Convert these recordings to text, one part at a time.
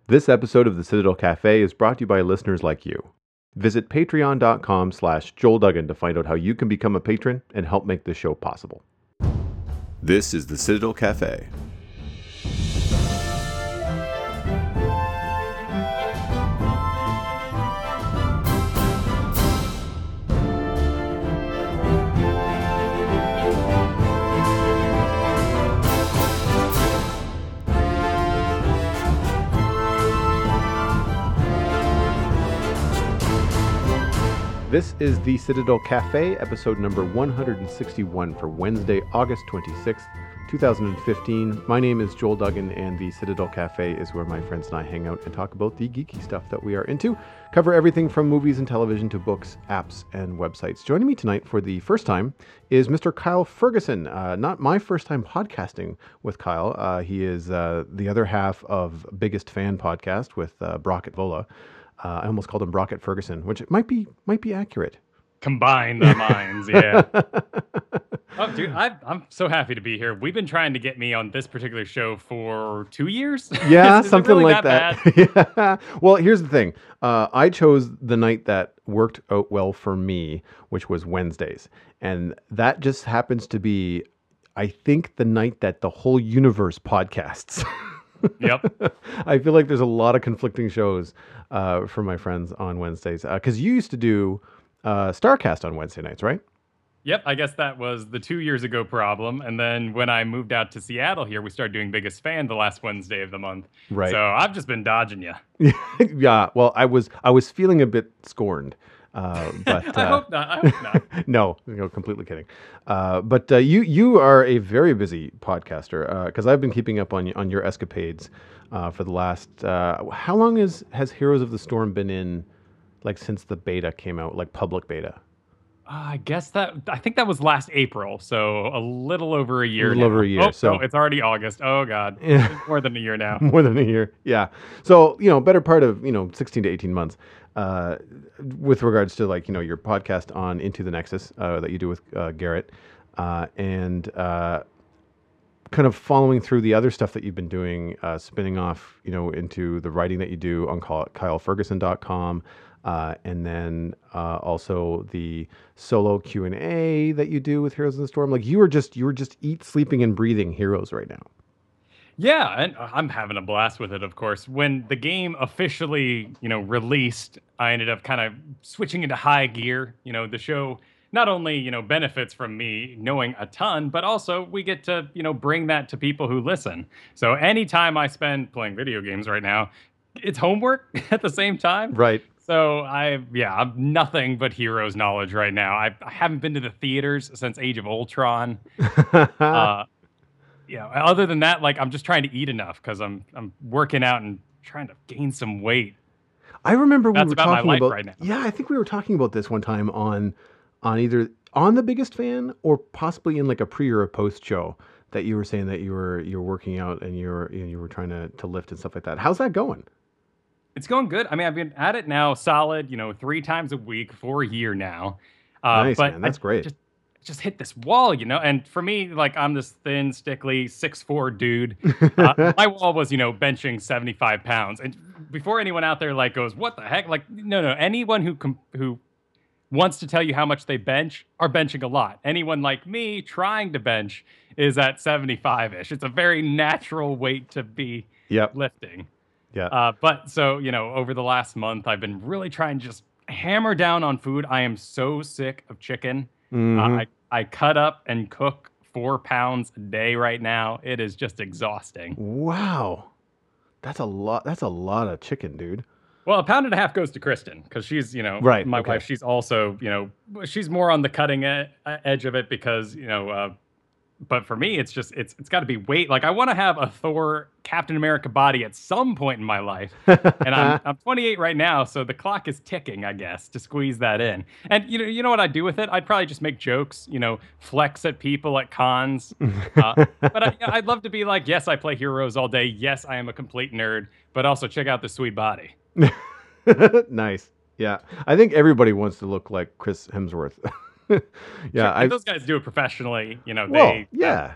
This episode of the Citadel Cafe is brought to you by listeners like you. Visit patreon.com/Joel Duggan to find out how you can become a patron and help make this show possible. This is the Citadel Cafe. This is the Citadel Cafe, episode number 161 for Wednesday, August 26th, 2015. My name is Joel Duggan, and the Citadel Cafe is where my friends and I hang out and talk about the geeky stuff that we are into. Cover everything from movies and television to books, apps, and websites. Joining me tonight for the first time is Mr. Kyle Ferguson. Not my first time podcasting with Kyle. He is the other half of Biggest Fan podcast with Brockett Vola. I almost called him Brockett Ferguson, which might be accurate. Combine the minds, yeah. Oh, dude, I'm so happy to be here. We've been trying to get me on this particular show for 2 years. Yeah, Is something really like that. Yeah. Well, here's the thing. I chose the night that worked out well for me, which was Wednesdays. And that just happens to be, I think, the night that the whole universe podcasts. Yep. I feel like there's a lot of conflicting shows for my friends on Wednesdays. Because you used to do StarCast on Wednesday nights, right? Yep, I guess that was the 2 years ago problem. And then when I moved out to Seattle here, we started doing Biggest Fan the last Wednesday of the month. Right. So I've just been dodging you. Yeah, well, I was feeling a bit scorned. But I hope not. I hope not. No, completely kidding. But you are a very busy podcaster because I've been keeping up on your escapades for the last. How long has Heroes of the Storm been in? Like since the beta came out, like public beta. I think that was last April, so a little over a year. A little over a year. Oh, so no, it's already August. Oh God, yeah. It's more than a year now. More than a year, yeah. So better part of 16 to 18 months. With regards to your podcast on Into the Nexus that you do with Garrett, and kind of following through the other stuff that you've been doing, spinning off into the writing that you do on KyleFerguson.com. And then also the solo Q&A that you do with Heroes of the Storm. Like you were just eat, sleeping, and breathing Heroes right now. Yeah, and I'm having a blast with it, of course. When the game officially, released, I ended up kind of switching into high gear. The show not only, benefits from me knowing a ton, but also we get to, bring that to people who listen. So anytime I spend playing video games right now, it's homework at the same time. Right. So I'm nothing but Heroes knowledge right now. I haven't been to the theaters since Age of Ultron. Other than that, I'm just trying to eat enough because I'm working out and trying to gain some weight. I remember That's we were about talking my life about right now. Yeah, I think we were talking about this one time on either on The Biggest Fan or possibly in like a pre or a post show that you were saying that you're working out and you were trying to lift and stuff like that. How's that going? It's going good. I mean, I've been at it now solid, 3 times a week for a year now. Nice, but man. That's great. Just hit this wall, and for me, I'm this thin, stickly, 6'4" dude. My wall was, benching 75 pounds. And before anyone out there goes, what the heck? No. Anyone who wants to tell you how much they bench are benching a lot. Anyone like me trying to bench is at 75-ish. It's a very natural weight to be lifting. Yeah. But so, over the last month, I've been really trying to just hammer down on food. I am so sick of chicken. Mm-hmm. I cut up and cook 4 pounds a day right now. It is just exhausting. Wow. That's a lot. That's a lot of chicken, dude. Well, 1.5 pounds goes to Kristen because she's, right. My Okay. wife. She's also, she's more on the cutting edge of it because, but for me, it's got to be weight. I want to have a Thor Captain America body at some point in my life. And I'm 28 right now, so the clock is ticking, I guess, to squeeze that in. And you know what I'd do with it? I'd probably just make jokes, flex at people at cons. But I'd love to be like, yes, I play Heroes all day. Yes, I am a complete nerd, but also check out the sweet body. Nice. Yeah. I think everybody wants to look like Chris Hemsworth. Yeah, sure, those guys do it professionally. Well, yeah.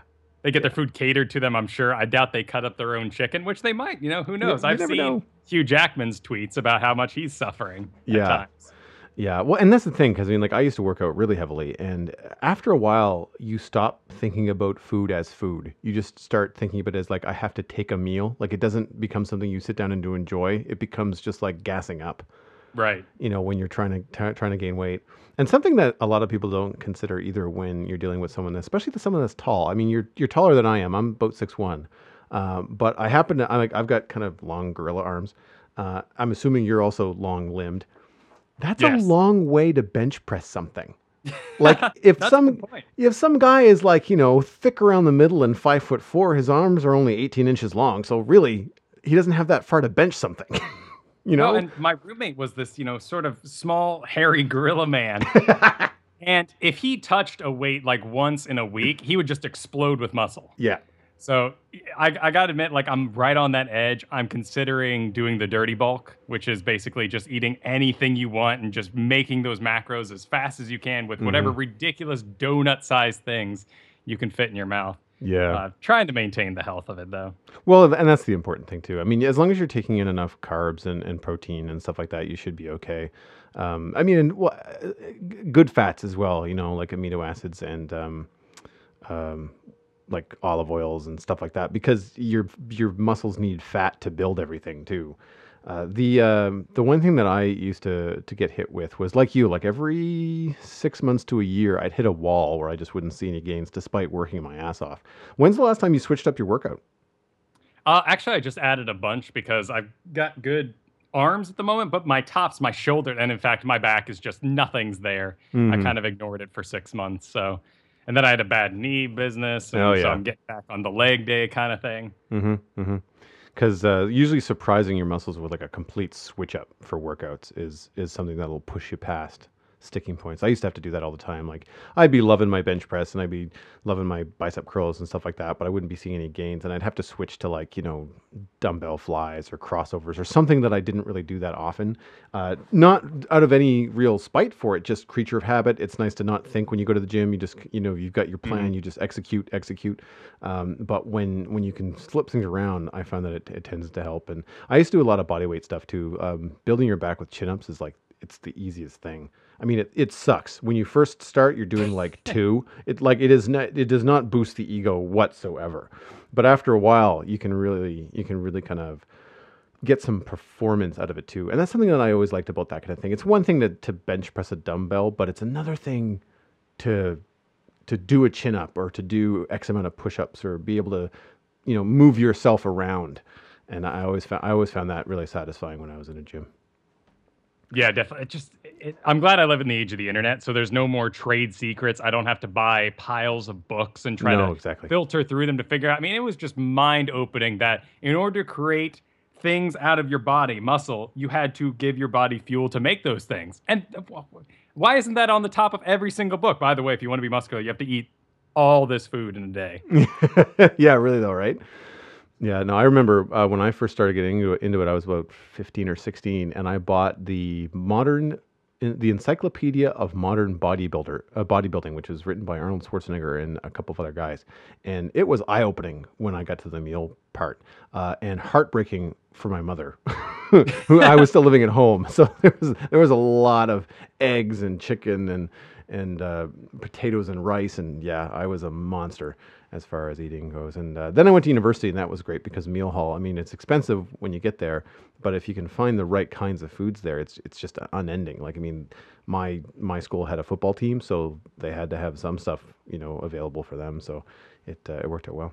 They get their food catered to them, I'm sure. I doubt they cut up their own chicken, which they might. Who knows? You I've never seen know. Hugh Jackman's tweets about how much he's suffering at Yeah. times. Yeah, well, and that's the thing, because I mean, like, I used to work out really heavily, and after a while, you stop thinking about food as food. You just start thinking of it as like, I have to take a meal. Like, it doesn't become something you sit down and to enjoy. It becomes just like gassing up, Right. when you're trying to gain weight. And something that a lot of people don't consider either when you're dealing with someone, especially someone that's tall. I mean, you're taller than I am. I'm about 6'1", but I've got kind of long gorilla arms. I'm assuming you're also long limbed. That's a Yes. long way to bench press something. Like if That's a some good point. if some guy is like, thick around the middle and 5'4", his arms are only 18 inches long. So really, he doesn't have that far to bench something. No, and my roommate was this, sort of small, hairy gorilla man. And if he touched a weight like once in a week, he would just explode with muscle. Yeah. So I got to admit, like, I'm right on that edge. I'm considering doing the dirty bulk, which is basically just eating anything you want and just making those macros as fast as you can with whatever ridiculous donut-sized things you can fit in your mouth. Yeah. Trying to maintain the health of it, though. Well, and that's the important thing too. I mean, as long as you're taking in enough carbs and protein and stuff like that, you should be okay. I mean, good fats as well. Like amino acids and like olive oils and stuff like that, because your muscles need fat to build everything too. The one thing that I used to get hit with was like you, like every 6 months to a year, I'd hit a wall where I just wouldn't see any gains despite working my ass off. When's the last time you switched up your workout? Actually, I just added a bunch because I've got good arms at the moment, but my tops, my shoulder, and in fact, my back is just nothing's there. I kind of ignored it for 6 months. So, and then I had a bad knee business, and so I'm getting back on the leg day kind of thing. Because usually surprising your muscles with like a complete switch up for workouts is something that'll push you past sticking points. I used to have to do that all the time. Like I'd be loving my bench press and I'd be loving my bicep curls and stuff like that, but I wouldn't be seeing any gains, and I'd have to switch to like, dumbbell flies or crossovers or something that I didn't really do that often. Not out of any real spite for it, just creature of habit. It's nice to not think when you go to the gym. You just, you've got your plan, you just execute. But when you can flip things around, I found that it tends to help. And I used to do a lot of body weight stuff too. Building your back with chin-ups is like, it's the easiest thing. I mean, it sucks. When you first start, you're doing like 2. It does not boost the ego whatsoever. But after a while, you can really kind of get some performance out of it too. And that's something that I always liked about that kind of thing. It's one thing to bench press a dumbbell, but it's another thing to do a chin up or to do X amount of push-ups or be able to, move yourself around. And I always found that really satisfying when I was in a gym. Yeah, definitely. I'm glad I live in the age of the internet, so there's no more trade secrets. I don't have to buy piles of books and try to filter through them to figure out. I mean, it was just mind-opening that in order to create things out of your body, muscle, you had to give your body fuel to make those things. And why isn't that on the top of every single book? By the way, if you want to be muscular, you have to eat all this food in a day. Yeah, really though, right? Yeah, no, I remember when I first started getting into it, I was about 15 or 16, and I bought the Encyclopedia of Modern Bodybuilding, which was written by Arnold Schwarzenegger and a couple of other guys. And it was eye-opening when I got to the meal part, and heartbreaking for my mother, who I was still living at home. So there was a lot of eggs and chicken and potatoes and rice, and yeah, I was a monster as far as eating goes. And then I went to university, and that was great because meal hall, I mean, it's expensive when you get there, but if you can find the right kinds of foods there, it's just unending. Like, I mean, my school had a football team, so they had to have some stuff, available for them. So it worked out well.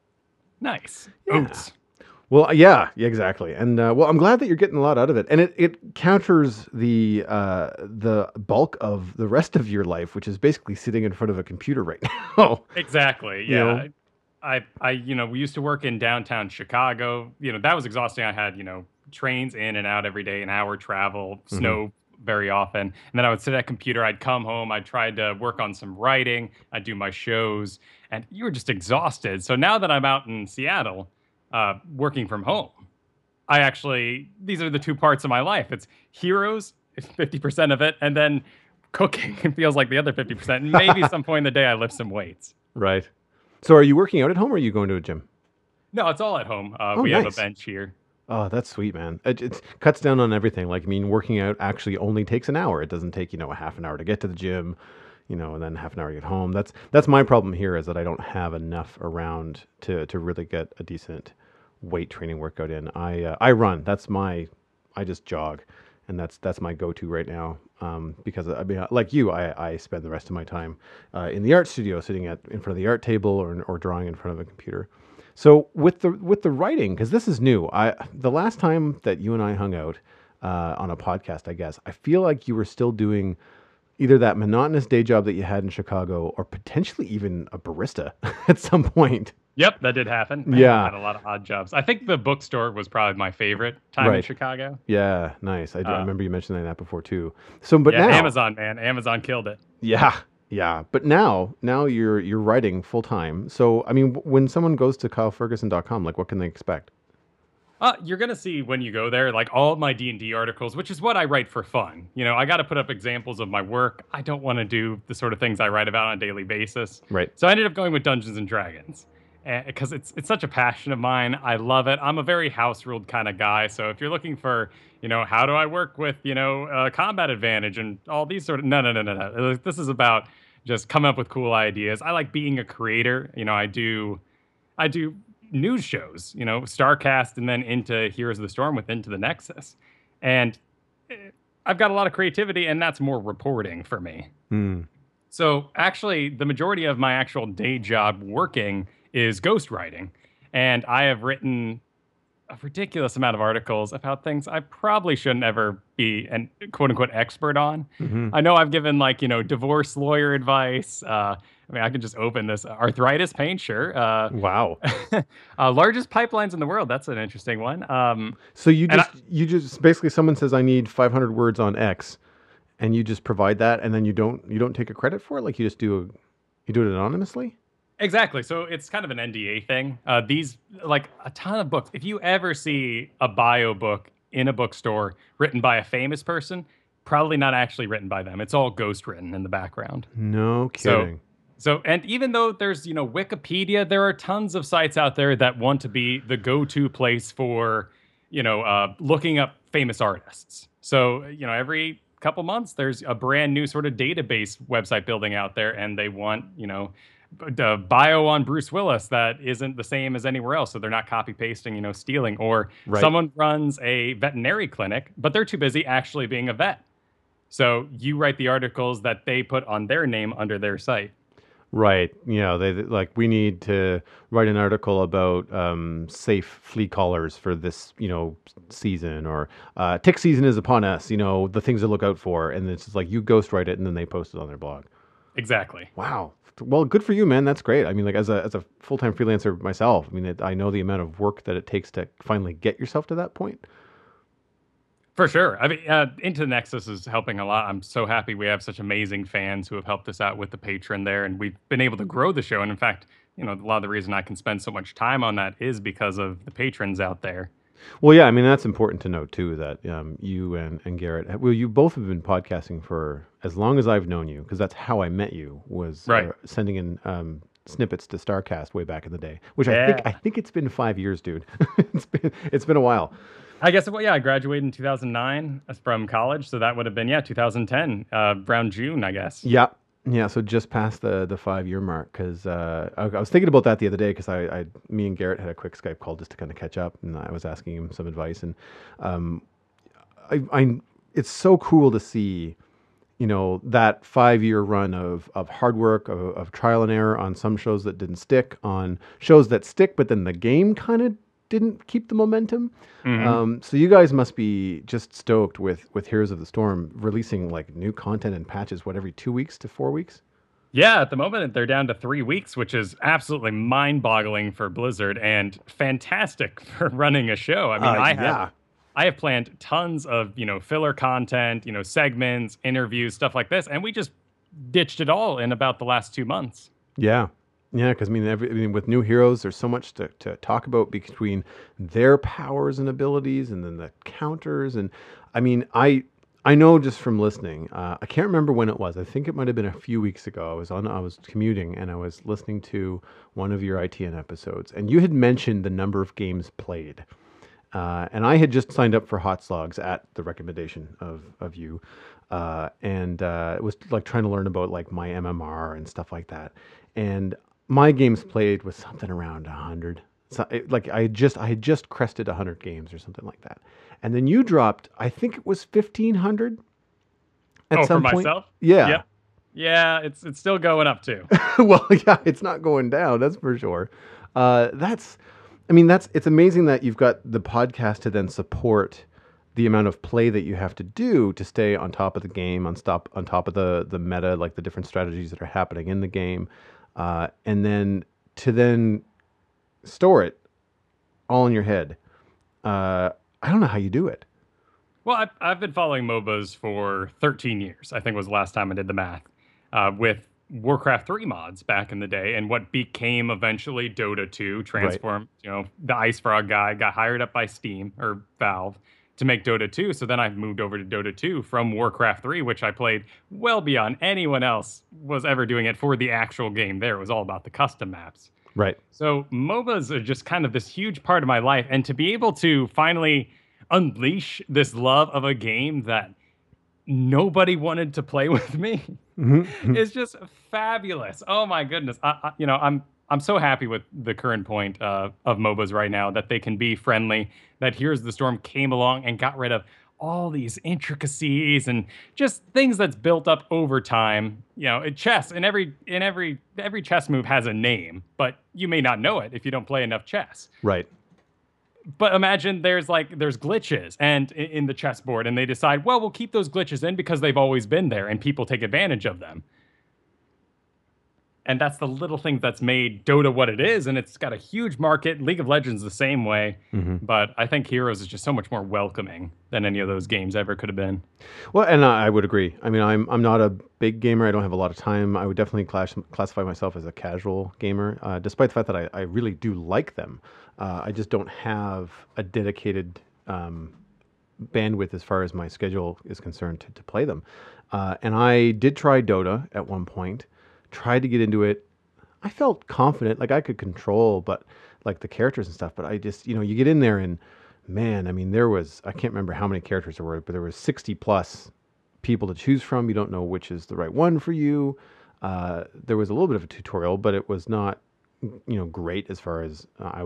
Nice. Yeah. Oats. Well, yeah, exactly. And well, I'm glad that you're getting a lot out of it, and it counters the bulk of the rest of your life, which is basically sitting in front of a computer right now. Exactly. Yeah. I we used to work in downtown Chicago. That was exhausting. I had trains in and out every day, an hour travel, snow very often, and then I would sit at a computer. I'd come home. I'd try to work on some writing. I'd do my shows, and you were just exhausted. So now that I'm out in Seattle, working from home, these are the two parts of my life. It's Heroes, 50% of it, and then cooking feels like the other 50%. And maybe some point in the day I lift some weights. Right. So are you working out at home or are you going to a gym? No, it's all at home. Oh, We have a nice. bench here. Oh, that's sweet, man. It cuts down on everything. Like, I mean, working out actually only takes an hour. It doesn't take, a half an hour to get to the gym, and then half an hour to get home. That's my problem here is that I don't have enough around to really get a decent weight training workout in. I run. I just jog, and that's my go-to right now. Because I mean, like you, I spend the rest of my time in the art studio, sitting in front of the art table or drawing in front of a computer. So with the writing, because this is new, the last time that you and I hung out on a podcast, I guess I feel like you were still doing either that monotonous day job that you had in Chicago, or potentially even a barista at some point. Yep, that did happen. Man, I Yeah, had a lot of odd jobs. I think the bookstore was probably my favorite time in right. Chicago. Yeah, nice. I Uh, remember you mentioning that before too. So, but yeah, now, Amazon, man. Amazon killed it. yeah, yeah. But now you're writing full time. So, I mean, when someone goes to kyleferguson.com, like, what can they expect? You're gonna see when you go there, like all of my D&D articles, which is what I write for fun. I got to put up examples of my work. I don't want to do the sort of things I write about on a daily basis. Right. So I ended up going with Dungeons and Dragons, because it's such a passion of mine. I love it. I'm a very house ruled kind of guy. So if you're looking for, how do I work with, combat advantage and all these sort of no. This is about just coming up with cool ideas. I like being a creator. I do news shows, Starcast, and then into Heroes of the Storm with Into the Nexus. And I've got a lot of creativity, and that's more reporting for me. Hmm. So actually, the majority of my actual day job working is ghostwriting. And I have written a ridiculous amount of articles about things I probably shouldn't ever be an quote unquote expert on. Hmm. I know I've given divorce lawyer advice. I mean, I can just open this arthritis pain, sure. Wow. Largest pipelines in the world. That's an interesting one. So you And just basically someone says I need 500 words on X, and you just provide that, and then you don't take a credit for it. Like you do it anonymously. Exactly. So it's kind of an NDA thing. These, like a ton of books. If you ever see a bio book in a bookstore written by a famous person, probably not actually written by them. It's all ghost written in the background. No So, kidding. and even though there's, Wikipedia, there are tons of sites out there that want to be the go-to place for, looking up famous artists. So, every couple months, there's a brand new sort of database website building out there, and they want, the bio on Bruce Willis that isn't the same as anywhere else. So they're not copy pasting, stealing. Or Right. someone runs a veterinary clinic, but they're too busy actually being a vet. So you write the articles that they put on their name under their site. Right. They like we need to write an article about safe flea collars for this, season, or tick season is upon us. The things to look out for, and it's just like you ghostwrite it, and then they post it on their blog. Exactly. Wow. Well, good for you, man. That's great. I mean, like as a full-time freelancer myself, I mean, I know the amount of work that it takes to finally get yourself to that point. For sure. I mean, Into the Nexus is helping a lot. I'm so happy we have such amazing fans who have helped us out with the Patreon there, and we've been able to grow the show. And in fact, a lot of the reason I can spend so much time on that is because of the patrons out there. Well, yeah, I mean, that's important to note too, that you and Garrett, well, you both have been podcasting for as long as I've known you, because that's how I met you, was Right. sending in snippets to Starcast way back in the day, which Yeah. I think it's been 5 years, dude. It's been a while. I guess, well, yeah, I graduated in 2009 from college. So that would have been, 2010, around June, I guess. Yeah. Yeah, so just past the 5 year mark, because I was thinking about that the other day, because me and Garrett had a quick Skype call just to kind of catch up, and I was asking him some advice, and it's so cool to see, that 5 year run of hard work, of trial and error on some shows that didn't stick, on shows that stick, but then the game kind of didn't keep the momentum. So you guys must be just stoked with Heroes of the Storm releasing like new content and patches, every 2 weeks to 4 weeks? Yeah, at the moment they're down to 3 weeks, which is absolutely mind-boggling for Blizzard and fantastic for running a show. I mean, I have planned tons of, filler content, segments, interviews, stuff like this, and we just ditched it all in about the last 2 months. Yeah. Yeah, because I mean, with new heroes, there's so much to talk about between their powers and abilities, and then the counters. And I mean, I I know just from listening. I can't remember when it was. I think it might have been a few weeks ago. I was commuting and I was listening to one of your ITN episodes, and you had mentioned the number of games played. And I had just signed up for Hot Slogs at the recommendation of you, and it was like trying to learn about like my MMR and stuff like that. And my games played was something around 100. So like I had just crested 100 games or something like that. And then you dropped, I think it was 1,500 at For some point. myself? Yeah. Yep. Yeah, it's still going up too. Well, yeah, it's not going down. That's for sure. It's amazing that you've got the podcast to then support the amount of play that you have to do to stay on top of the game, on top of the meta, like the different strategies that are happening in the game, and then to then store it all in your head. I don't know how you do it. Well, I've been following MOBAs for 13 years, I think was the last time I did the math, with Warcraft 3 mods back in the day, and what became eventually Dota 2 transformed, the Ice Frog guy got hired up by Steam or Valve to make Dota 2. So then I moved over to Dota 2 from Warcraft 3, which I played well beyond anyone else was ever doing it for the actual game there. It was all about the custom maps. Right. So MOBAs are just kind of this huge part of my life. And to be able to finally unleash this love of a game that nobody wanted to play with me is just fabulous. Oh my goodness. I'm so happy with the current point of MOBAs right now, that they can be friendly, that Heroes of the Storm came along and got rid of all these intricacies and just things that's built up over time. Chess, and every chess move has a name, but you may not know it if you don't play enough chess. Right. But imagine there's glitches and in the chessboard, and they decide, well, we'll keep those glitches in because they've always been there and people take advantage of them. And that's the little thing that's made Dota what it is, and it's got a huge market. League of Legends the same way, but I think Heroes is just so much more welcoming than any of those games ever could have been. Well, and I would agree. I mean, I'm not a big gamer. I don't have a lot of time. I would definitely classify myself as a casual gamer, despite the fact that I really do like them. I just don't have a dedicated bandwidth as far as my schedule is concerned to play them. And I did try Dota at one point. Tried to get into it. I felt confident, like I could control, but like the characters and stuff. But I just, you get in there and man, I mean, I can't remember how many characters there were, but there was 60 plus people to choose from. You don't know which is the right one for you. There was a little bit of a tutorial, but it was not, great as far as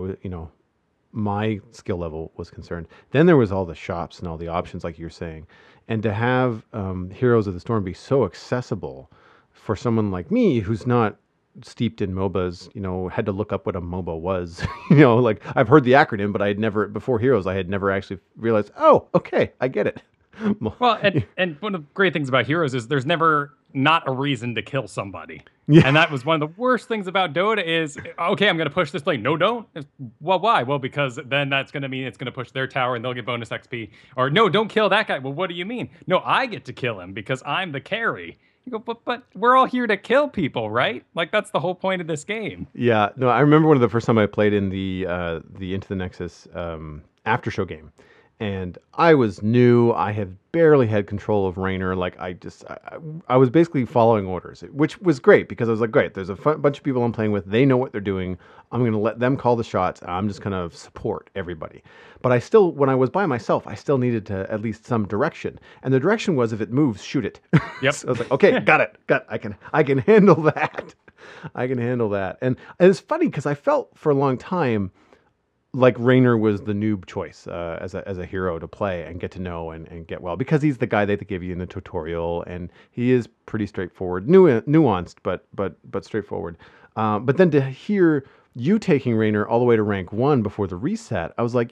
my skill level was concerned. Then there was all the shops and all the options, like you're saying, and to have Heroes of the Storm be so accessible for someone like me who's not steeped in MOBAs, had to look up what a MOBA was. Like I've heard the acronym, but I had never, before Heroes, I had never actually realized, oh, okay, I get it. Well, and one of the great things about Heroes is there's never not a reason to kill somebody. Yeah. And that was one of the worst things about Dota is, okay, I'm going to push this lane. No, don't. Well, why? Well, because then that's going to mean it's going to push their tower and they'll get bonus XP. Or no, don't kill that guy. Well, what do you mean? No, I get to kill him because I'm the carry. You go, but we're all here to kill people, right? Like that's the whole point of this game. Yeah, no, I remember one of the first time I played in the Into the Nexus after show game, and I was new. I had barely had control of Raynor. Like I was basically following orders, which was great because I was like, great, there's a bunch of people I'm playing with. They know what they're doing. I'm going to let them call the shots. I'm just going to support everybody. But I still, when I was by myself, I still needed to at least some direction. And the direction was, if it moves, shoot it. Yep. So I was like, okay, got it. I can handle that. I can handle that. And it's funny because I felt for a long time like Raynor was the noob choice as a hero to play and get to know and get well, because he's the guy that they give you in the tutorial, and he is pretty straightforward, nuanced, but straightforward. But then to hear you taking Raynor all the way to rank 1 before the reset, I was like,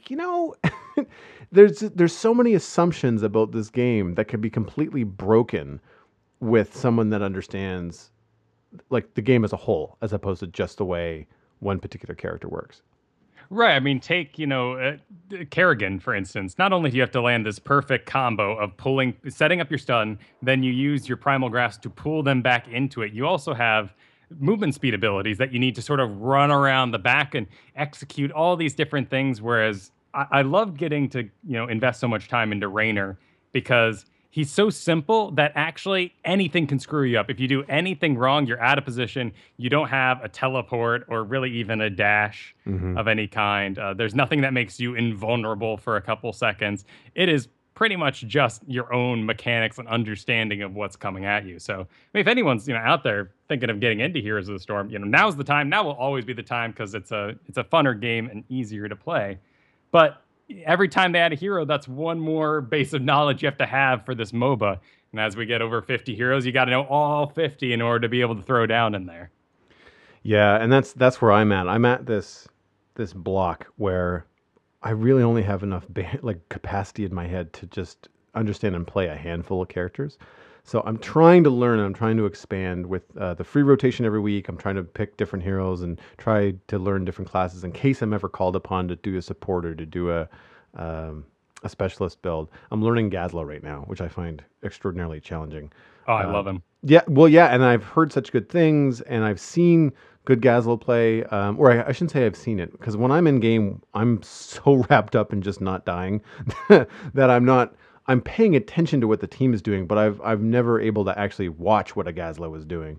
there's so many assumptions about this game that could be completely broken with someone that understands like the game as a whole, as opposed to just the way one particular character works. Right. I mean, take, Kerrigan, for instance. Not only do you have to land this perfect combo of setting up your stun, then you use your primal grasp to pull them back into it. You also have movement speed abilities that you need to sort of run around the back and execute all these different things. Whereas I love getting to, invest so much time into Raynor because he's so simple that actually anything can screw you up. If you do anything wrong, you're out of position. You don't have a teleport or really even a dash Hmm. of any kind. There's nothing that makes you invulnerable for a couple seconds. It is pretty much just your own mechanics and understanding of what's coming at you. So, I mean, if anyone's out there thinking of getting into Heroes of the Storm, now's the time. Now will always be the time because it's a funner game and easier to play. But every time they add a hero, that's one more base of knowledge you have to have for this MOBA. And as we get over 50 heroes, you got to know all 50 in order to be able to throw down in there. Yeah, and that's where I'm at. I'm at this block where I really only have enough capacity in my head to just understand and play a handful of characters. So I'm trying to learn. I'm trying to expand with the free rotation every week. I'm trying to pick different heroes and try to learn different classes in case I'm ever called upon to do a support or to do a specialist build. I'm learning Gazla right now, which I find extraordinarily challenging. Oh, I love him. Yeah, well, yeah, and I've heard such good things, and I've seen good Gazlo play, or I shouldn't say I've seen it, because when I'm in game, I'm so wrapped up in just not dying that I'm paying attention to what the team is doing, but I've never able to actually watch what a Gazlo was doing.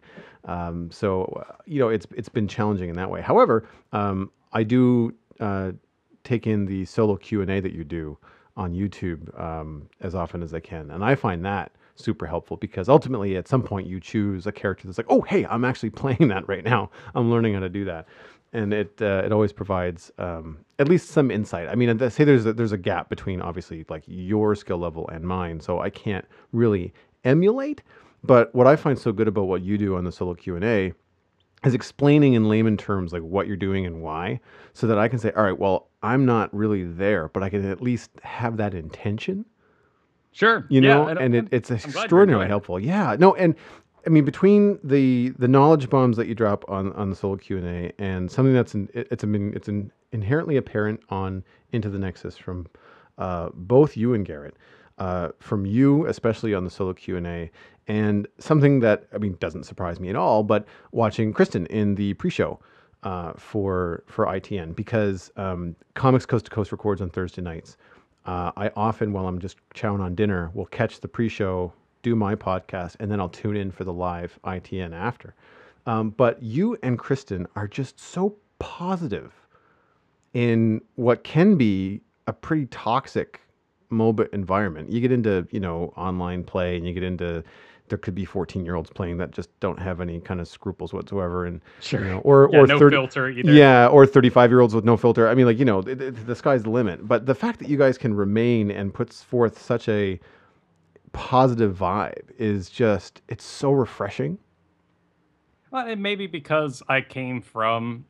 It's been challenging in that way. However, I do take in the solo Q&A that you do on YouTube as often as I can, and I find that super helpful because ultimately at some point you choose a character that's like, oh, hey, I'm actually playing that right now. I'm learning how to do that. And it always provides at least some insight. I mean, say there's a gap between obviously like your skill level and mine, so I can't really emulate. But what I find so good about what you do on the solo Q&A is explaining in layman terms like what you're doing and why, so that I can say, all right, well, I'm not really there, but I can at least have that intention. Sure. And it's extraordinarily helpful. Yeah, no, and I mean between the knowledge bombs that you drop on the solo Q&A and something that's inherently apparent on Into the Nexus from both you and Garrett, from you especially on the solo Q&A, and something that doesn't surprise me at all, but watching Kristen in the pre-show for ITN, because Comics Coast to Coast records on Thursday nights. I often, while I'm just chowing on dinner, will catch the pre-show, do my podcast, and then I'll tune in for the live ITN after. But you and Kristen are just so positive in what can be a pretty toxic MOBA environment. You get into, online play, and you get into, there could be 14-year-olds playing that just don't have any kind of scruples whatsoever, and sure, or no filter either. Yeah, or 35-year-olds with no filter. I mean, the sky's the limit. But the fact that you guys can remain and puts forth such a positive vibe is just, it's so refreshing. Well, it may be because I came from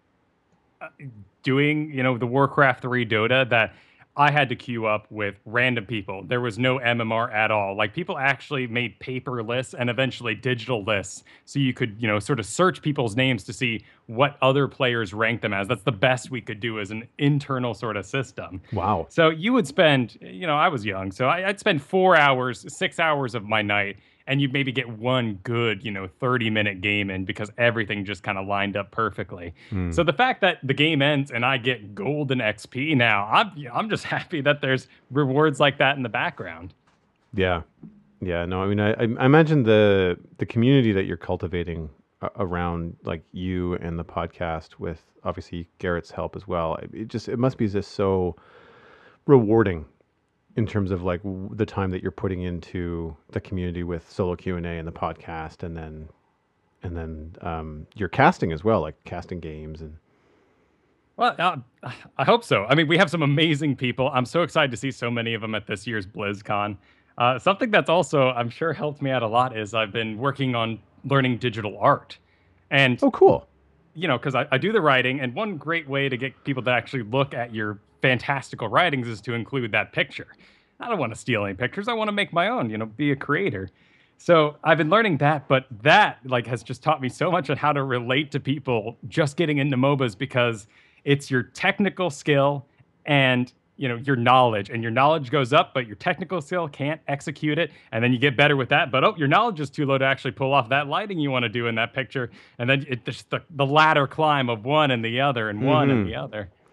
doing, the Warcraft 3 Dota, that I had to queue up with random people. There was no MMR at all. Like, people actually made paper lists and eventually digital lists, so you could, sort of search people's names to see what other players rank them as. That's the best we could do as an internal sort of system. Wow. So you would spend, I was young, so I'd spend 4 hours, 6 hours of my night, and you'd maybe get one good, 30-minute game in because everything just kind of lined up perfectly. So the fact that the game ends and I get golden XP now, I'm just happy that there's rewards like that in the background. Yeah. Yeah, no, I imagine the community that you're cultivating around like you and the podcast, with obviously Garrett's help as well. It must be just so rewarding in terms of like the time that you're putting into the community with solo Q&A and the podcast, and then your casting as well, like casting games. And well, I hope so. I mean, we have some amazing people. I'm so excited to see so many of them at this year's BlizzCon. Something that's also, I'm sure, helped me out a lot is I've been working on learning digital art. And oh, cool. Because I do the writing, and one great way to get people to actually look at your fantastical writings is to include that picture. I don't want to steal any pictures. I want to make my own, be a creator. So I've been learning that, but that has just taught me so much on how to relate to people just getting into MOBAs, because it's your technical skill and your knowledge, and your knowledge goes up, but your technical skill can't execute it. And then you get better with that, but your knowledge is too low to actually pull off that lighting you want to do in that picture. And then it's just the ladder climb of one and the other and one and the other.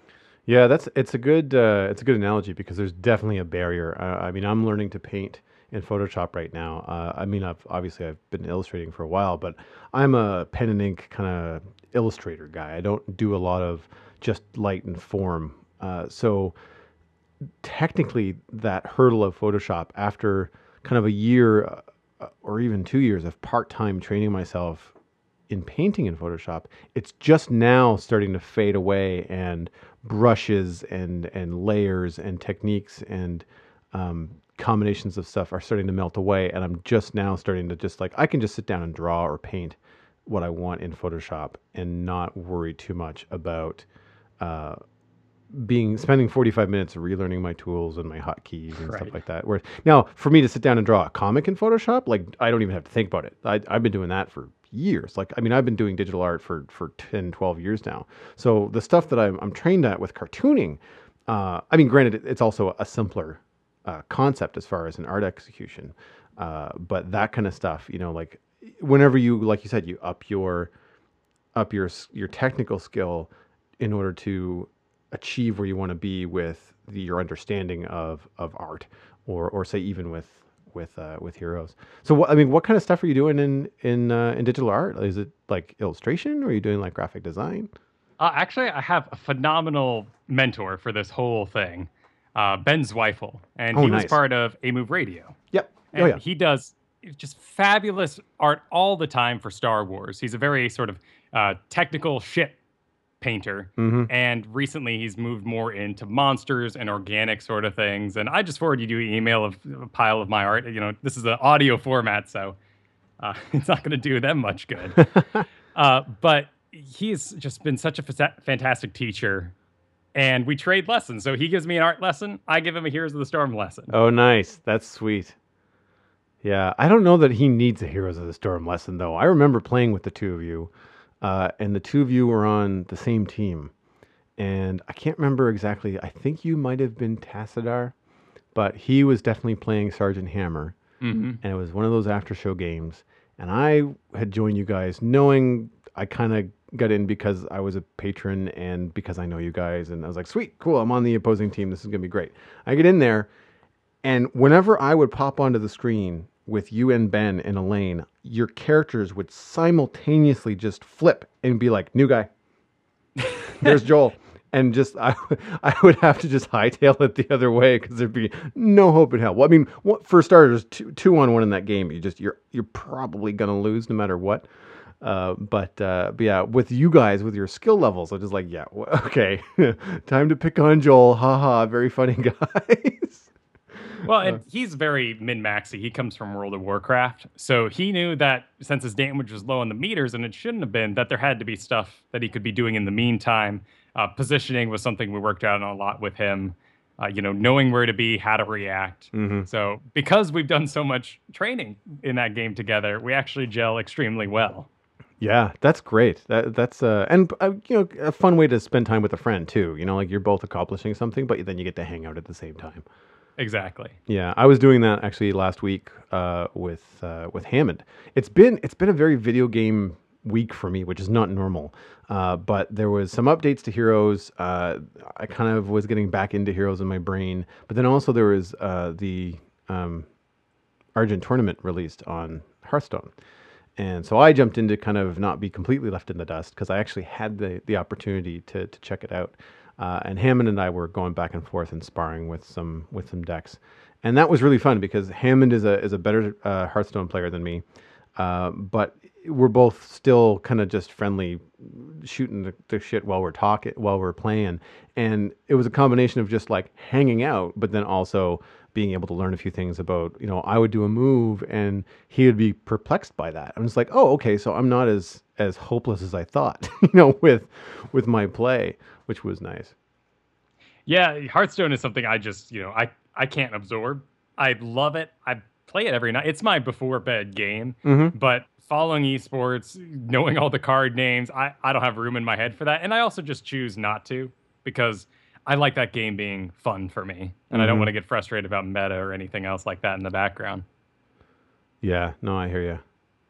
Yeah, it's a good analogy because there's definitely a barrier. I mean, I'm learning to paint in Photoshop right now. I mean, I've been illustrating for a while, but I'm a pen and ink kind of illustrator guy. I don't do a lot of just light and form. So technically, that hurdle of Photoshop after kind of a year or even 2 years of part-time training myself in painting in Photoshop, it's just now starting to fade away, and brushes and layers and techniques and combinations of stuff are starting to melt away. And I'm just now starting to just like I can just sit down and draw or paint what I want in Photoshop and not worry too much about uh, being spending 45 minutes relearning my tools and my hotkeys and stuff Right. like that. Where now, for me to sit down and draw a comic in Photoshop, like I don't even have to think about it. I've been doing that for years. Like, I mean, I've been doing digital art for 10, 12 years now. So the stuff that I'm trained at with cartooning, I mean, granted, it's also a simpler concept as far as an art execution. But that kind of stuff, like whenever you, like you said, you up your technical skill in order to achieve where you want to be with your understanding of art, or say even with heroes. So I mean, what kind of stuff are you doing in digital art? Is it like illustration, or are you doing like graphic design? Actually, I have a phenomenal mentor for this whole thing, Ben Zweifel, and Oh, he was nice. part of A Move Radio, Yep. Oh, and yeah. he does just fabulous art all the time for Star Wars. He's a very sort of technical ship painter, Mm-hmm. and recently he's moved more into monsters and organic sort of things. And I just forwarded you an email of a pile of my art. This is an audio format, so it's not going to do them much good. But he's just been such a fantastic teacher, and we trade lessons. So he gives me an art lesson, I give him a Heroes of the Storm lesson. Oh, nice. That's sweet. Yeah, I don't know that he needs a Heroes of the Storm lesson though. I remember playing with the two of you, and the two of you were on the same team. And I can't remember exactly. I think you might have been Tassadar, but he was definitely playing Sergeant Hammer, Hmm. and it was one of those after show games. And I had joined you guys knowing I kind of got in because I was a patron and because I know you guys, and I was like, sweet, cool, I'm on the opposing team. This is gonna be great. I get in there, and whenever I would pop onto the screen with you and Ben in a lane, your characters would simultaneously just flip and be like, new guy, there's Joel. And just I would have to just hightail it the other way because there'd be no hope in hell. Well, I mean, for starters, two on one in that game, you're probably gonna lose no matter what. But yeah, with you guys with your skill levels, I'm just like, yeah, okay, time to pick on Joel. Haha, very funny guys. Well, Uh, and he's very min maxy. He comes from World of Warcraft. So he knew that since his damage was low on the meters, and it shouldn't have been, that there had to be stuff that he could be doing in the meantime. Positioning was something we worked out on a lot with him. Knowing where to be, how to react. mhm. So because we've done so much training in that game together, we actually gel extremely well. Yeah, that's great. That's and a fun way to spend time with a friend too. Like you're both accomplishing something, but then you get to hang out at the same time. Exactly. Yeah, I was doing that actually last week with Hammond. It's been a very video game week for me, which is not normal. But there was some updates to Heroes. I kind of was getting back into Heroes in my brain, but then also there was the um, Argent tournament released on Hearthstone. And so I jumped in to kind of not be completely left in the dust because I actually had the opportunity to check it out. And Hammond and I were going back and forth and sparring with some decks, and that was really fun because Hammond is a better Hearthstone player than me, but we're both still kind of just friendly, shooting the shit while we're talking, while we're playing, and it was a combination of just like hanging out, but then also being able to learn a few things about, I would do a move and he would be perplexed by that. I'm just like, oh, okay, so I'm not as hopeless as I thought, with my play, which was nice. Yeah, Hearthstone is something I just, I can't absorb. I love it. I play it every night. It's my before bed game, Hmm. but following esports, knowing all the card names, I don't have room in my head for that. And I also just choose not to because I like that game being fun for me. And I don't want Hmm. to get frustrated about meta or anything else like that in the background. Yeah, no, I hear you.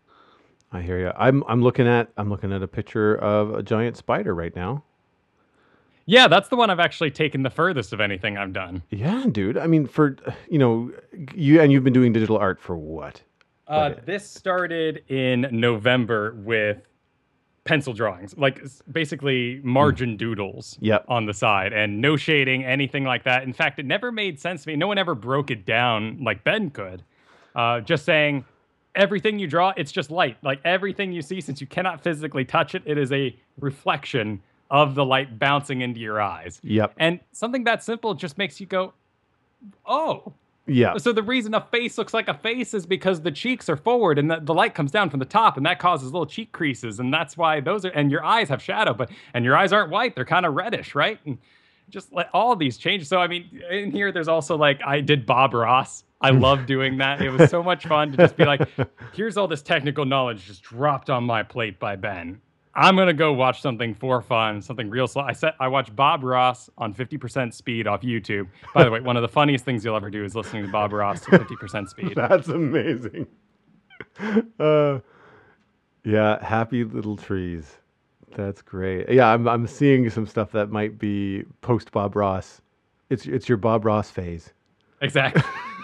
I hear you. I'm looking at a picture of a giant spider right now. Yeah, that's the one I've actually taken the furthest of anything I've done. Yeah, dude. I mean, for you know, you've been doing digital art for what? Like, This started in November with pencil drawings, like basically mm, margin doodles yep. on the side and no shading, anything like that. In fact, it never made sense to me. No one ever broke it down like Ben could. Just saying everything you draw, it's just light. Like everything you see, since you cannot physically touch it, it is a reflection of the light bouncing into your eyes. Yep. And something that simple just makes you go, oh, Yeah. so the reason a face looks like a face is because the cheeks are forward and the light comes down from the top and that causes little cheek creases. And that's why those are, and your eyes have shadow, and your eyes aren't white. They're kind of reddish, right? And just like all of these changes. So, I mean, in here, there's also like, I did Bob Ross. I love doing that. It was so much fun to just be like, here's all this technical knowledge just dropped on my plate by Ben. I'm gonna go watch something for fun, something real slow. I watched Bob Ross on 50% speed off YouTube. By the way, one of the funniest things you'll ever do is listening to Bob Ross at 50% speed. That's amazing. Uh, yeah, happy little trees. That's great. Yeah, I'm seeing some stuff that might be post Bob Ross. It's your Bob Ross phase. Exactly.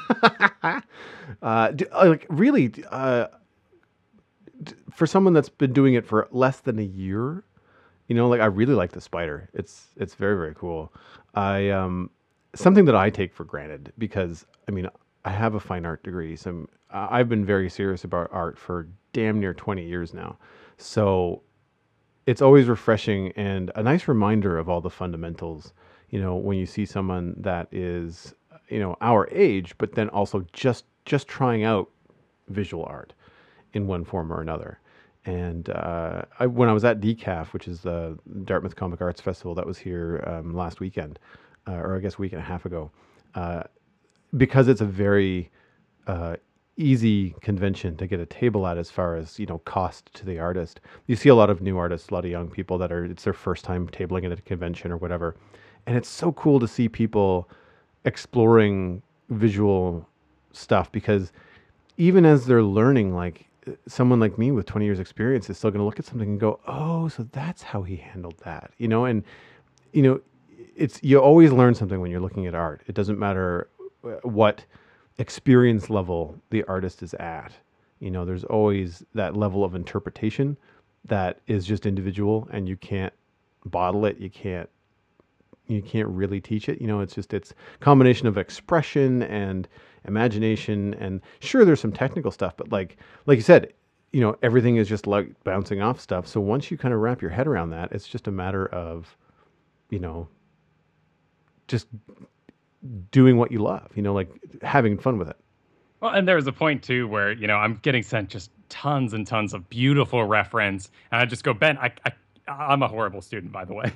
Like really, for someone that's been doing it for less than a year, like I really like the spider. It's very, very cool. I something that I take for granted because I mean I have a fine art degree, so I've been very serious about art for damn near 20 years now. So it's always refreshing and a nice reminder of all the fundamentals. When you see someone that is our age, but then also just trying out visual art in one form or another. And when I was at DCAF, which is the Dartmouth Comic Arts Festival that was here last weekend, or I guess a week and a half ago, because it's a very easy convention to get a table at as far as cost to the artist. You see a lot of new artists, a lot of young people that it's their first time tabling at a convention or whatever, and it's so cool to see people exploring visual stuff because even as they're learning, like someone like me with 20 years experience is still going to look at something and go, oh, so that's how he handled that, and you always learn something when you're looking at art. It doesn't matter what experience level the artist is at. There's always that level of interpretation that is just individual and you can't bottle it. You can't really teach it. It's a combination of expression and imagination, and sure, there's some technical stuff, but like you said, everything is just like bouncing off stuff. So once you kind of wrap your head around that, it's just a matter of, just doing what you love, like having fun with it. Well, and there was a point too where I'm getting sent just tons and tons of beautiful reference, and I just go, Ben, I'm a horrible student, by the way.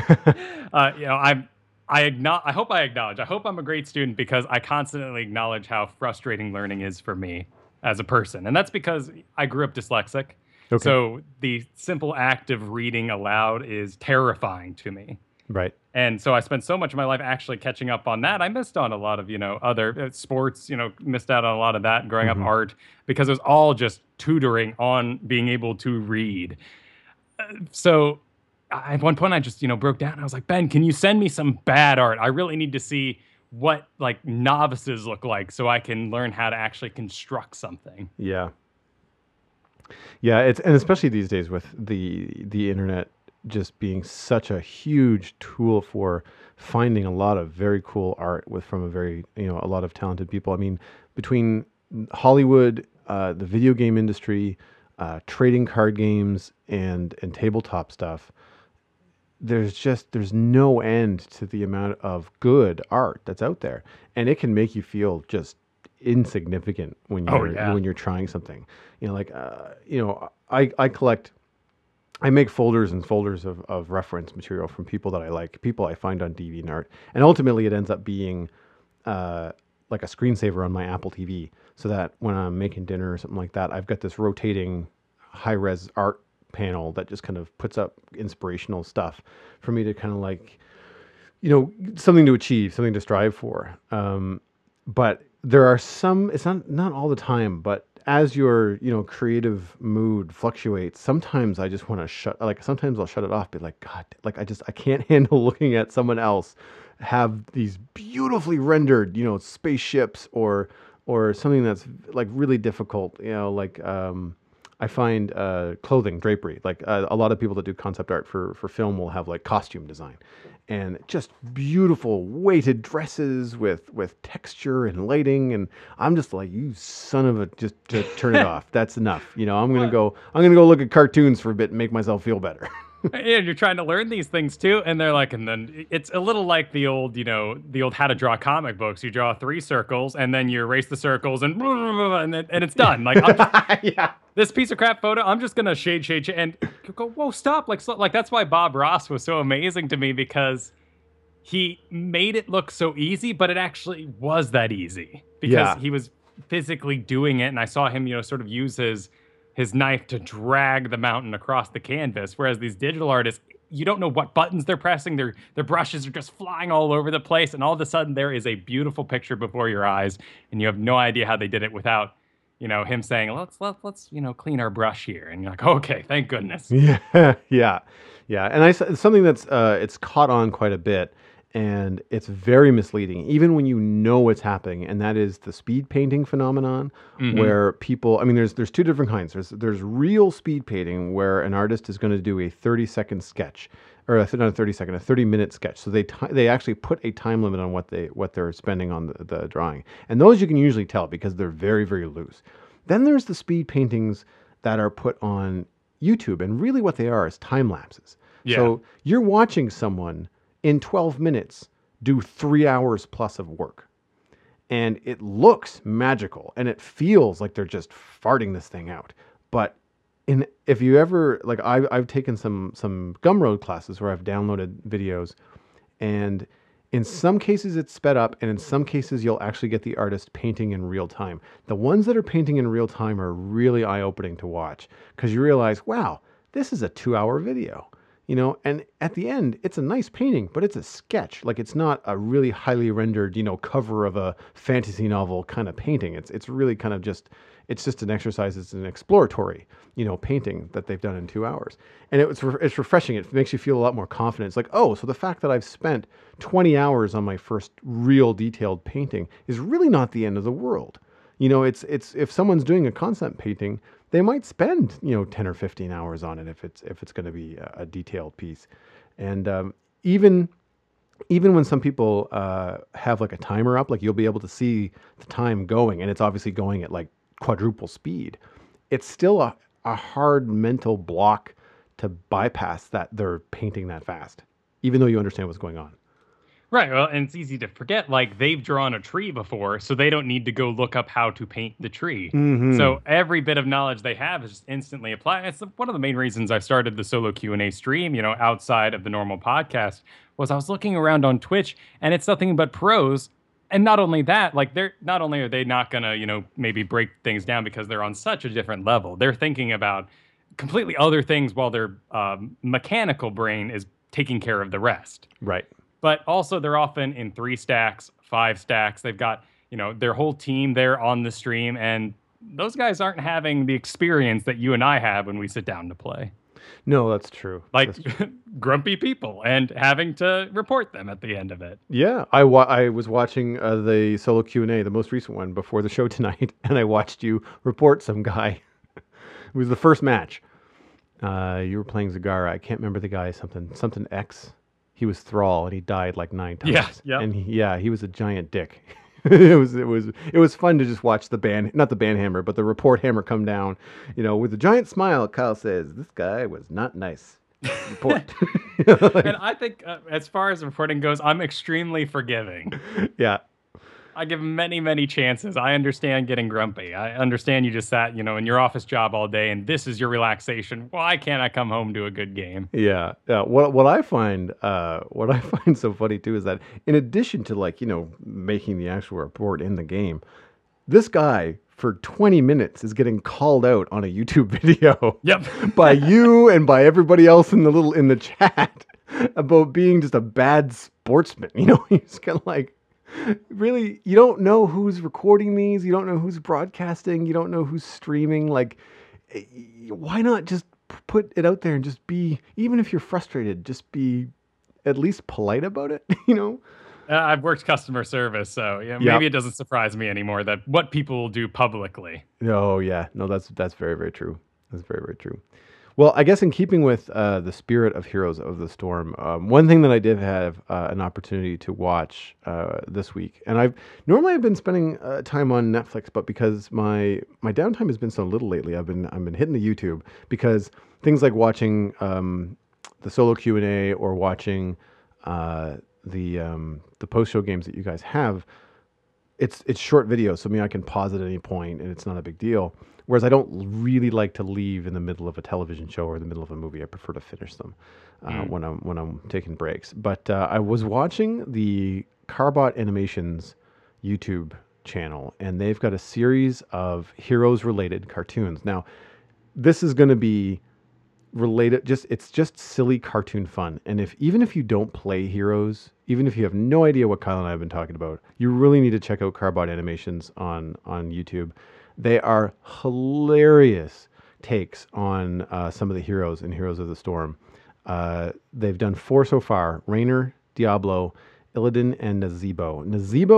I hope I acknowledge. I hope I'm a great student because I constantly acknowledge how frustrating learning is for me as a person, and that's because I grew up dyslexic. Okay. So the simple act of reading aloud is terrifying to me. Right. And so I spent so much of my life actually catching up on that. I missed on a lot of, other sports, missed out on a lot of that growing up, art, because it was all just tutoring on being able to read. So at one point I just, broke down. I was like, Ben, can you send me some bad art? I really need to see what like novices look like so I can learn how to actually construct something. Yeah. Yeah. And especially these days with the internet just being such a huge tool for finding a lot of very cool art from a very, a lot of talented people. I mean, between Hollywood, the video game industry, trading card games and tabletop stuff, there's no end to the amount of good art that's out there, and it can make you feel just insignificant when you're trying something. I collect. I make folders and folders of reference material from people that I like, people I find on DeviantArt, and ultimately it ends up being like a screensaver on my Apple TV, so that when I'm making dinner or something like that, I've got this rotating high-res art panel that just kind of puts up inspirational stuff for me to kind of like, something to achieve, something to strive for. But there are some, it's not all the time, but as your, creative mood fluctuates, sometimes I just want to sometimes I'll shut it off, be like, God, like I can't handle looking at someone else have these beautifully rendered, spaceships or something that's like really difficult, I find clothing, drapery, like a lot of people that do concept art for film will have like costume design and just beautiful weighted dresses with texture and lighting. And I'm just like, you son of a, just to turn it off. That's enough. I'm going to go look at cartoons for a bit and make myself feel better. Yeah, you're trying to learn these things too, and they're like, and then it's a little like the old how to draw comic books. You draw 3 circles, and then you erase the circles, and it's done. Like, Yeah. This piece of crap photo, I'm just gonna shade, and go, whoa, stop! Like that's why Bob Ross was so amazing to me, because he made it look so easy, but it actually was that easy because he was physically doing it, and I saw him, sort of use his knife to drag the mountain across the canvas. Whereas these digital artists, you don't know what buttons they're pressing. Their brushes are just flying all over the place. And all of a sudden there is a beautiful picture before your eyes. And you have no idea how they did it without, him saying, let's clean our brush here. And you're like, okay, thank goodness. Yeah. Yeah. And it's something that's, it's caught on quite a bit. And it's very misleading, even when you know what's happening, and that is the speed painting phenomenon, where people, there's 2 different kinds. There's real speed painting, where an artist is going to do a 30-second sketch, or not a 30-second, a 30-minute sketch. So they actually put a time limit on what they're spending on the drawing, and those you can usually tell because they're very, very loose. Then there's the speed paintings that are put on YouTube, and really what they are is time lapses. Yeah. So you're watching someone in 12 minutes do 3 hours plus of work. And it looks magical and it feels like they're just farting this thing out. But if you ever, like I've taken some Gumroad classes where I've downloaded videos, and in some cases it's sped up, and in some cases you'll actually get the artist painting in real time. The ones that are painting in real time are really eye-opening to watch, because you realize, wow, this is a 2-hour video. And at the end, it's a nice painting, but it's a sketch. Like, it's not a really highly rendered, cover of a fantasy novel kind of painting. It's really kind of just an exercise. It's an exploratory, painting that they've done in 2 hours. And it's refreshing. It makes you feel a lot more confident. It's like, oh, so the fact that I've spent 20 hours on my first real detailed painting is really not the end of the world. It's if someone's doing a concept painting, they might spend 10 or 15 hours on it if it's going to be a detailed piece. And even when some people have like a timer up, like you'll be able to see the time going, and it's obviously going at like quadruple speed. It's still a hard mental block to bypass that they're painting that fast, even though you understand what's going on. Right. Well, and it's easy to forget, like, they've drawn a tree before, so they don't need to go look up how to paint the tree. Mm-hmm. So every bit of knowledge they have is just instantly applied. It's one of the main reasons I started the solo Q&A stream, outside of the normal podcast, was I was looking around on Twitch, and it's nothing but pros. And not only that, like, not only are they not going to, maybe break things down because they're on such a different level, they're thinking about completely other things while their mechanical brain is taking care of the rest. Right. But also they're often in 3 stacks, 5 stacks. They've got, their whole team there on the stream. And those guys aren't having the experience that you and I have when we sit down to play. No, that's true. Like, that's true. Grumpy people, and having to report them at the end of it. Yeah, I was watching the solo Q&A, the most recent one, before the show tonight. And I watched you report some guy. It was the first match. You were playing Zagara. I can't remember the guy, something X. He was Thrall, and he died like 9 times. Yeah. And he was a giant dick. It was fun to just watch not the band hammer, but the report hammer come down. With a giant smile, Kyle says, "This guy was not nice." Report. And I think, as far as reporting goes, I'm extremely forgiving. Yeah. I give many, many chances. I understand getting grumpy. I understand you just sat, in your office job all day, and this is your relaxation. Why can't I come home to a good game? Yeah. What I find so funny too is that in addition to making the actual report in the game, this guy for 20 minutes is getting called out on a YouTube video. Yep. By you and by everybody else in the chat about being just a bad sportsman. He's kind of like, Really, you don't know who's recording these. You don't know who's broadcasting. You don't know who's streaming. Like, why not just put it out there and just be, even if you're frustrated, just be at least polite about it, you know? I've worked customer service, so yeah, Yeah. maybe it doesn't surprise me anymore that what people will do publicly. Oh, yeah. No, that's very, very true. That's very, very true. Well, I guess in keeping with the spirit of Heroes of the Storm, one thing that I did have an opportunity to watch this week, and I've been spending time on Netflix, but because my downtime has been so little lately, I've been hitting the YouTube because things like watching the solo Q&A or watching the post show games that you guys have. It's short videos, so I can pause at any point and it's not a big deal. Whereas I don't really like to leave in the middle of a television show or the middle of a movie. I prefer to finish them when I'm taking breaks. But I was watching the Carbot Animations YouTube channel, and they've got a series of Heroes-related cartoons. Now, this is going to be related. It's just silly cartoon fun. And even if you don't play Heroes, even if you have no idea what Kyle and I have been talking about, you really need to check out Carbot Animations on YouTube. They are hilarious takes on some of the heroes in Heroes of the Storm. They've done 4 so far: Raynor, Diablo, Illidan, and Nazebo. Nazebo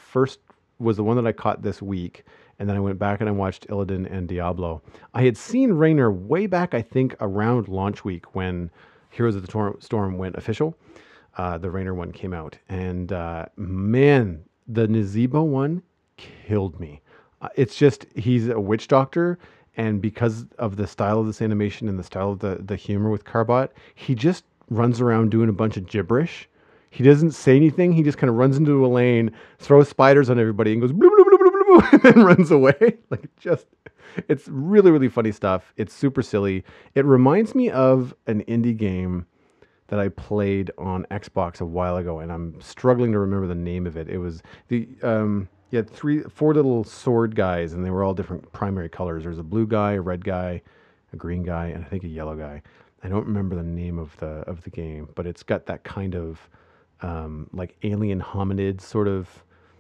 was the one that I caught this week, and then I went back and I watched Illidan and Diablo. I had seen Raynor way back, I think, around launch week when Heroes of the Storm went official. The Raynor one came out, and man, the Nazebo one killed me. It's just, he's a witch doctor, and because of the style of this animation and the style of the humor with Carbot, he just runs around doing a bunch of gibberish. He doesn't say anything. He just kind of runs into a lane, throws spiders on everybody, and goes blue, blue, blue, blue, blue, blue, and then runs away. It's really, really funny stuff. It's super silly. It reminds me of an indie game that I played on Xbox a while ago, and I'm struggling to remember the name of it. It was you had 4 little sword guys, and they were all different primary colors. There's a blue guy, a red guy, a green guy, and I think a yellow guy. I don't remember the name of the game, but it's got that kind of like alien hominid sort of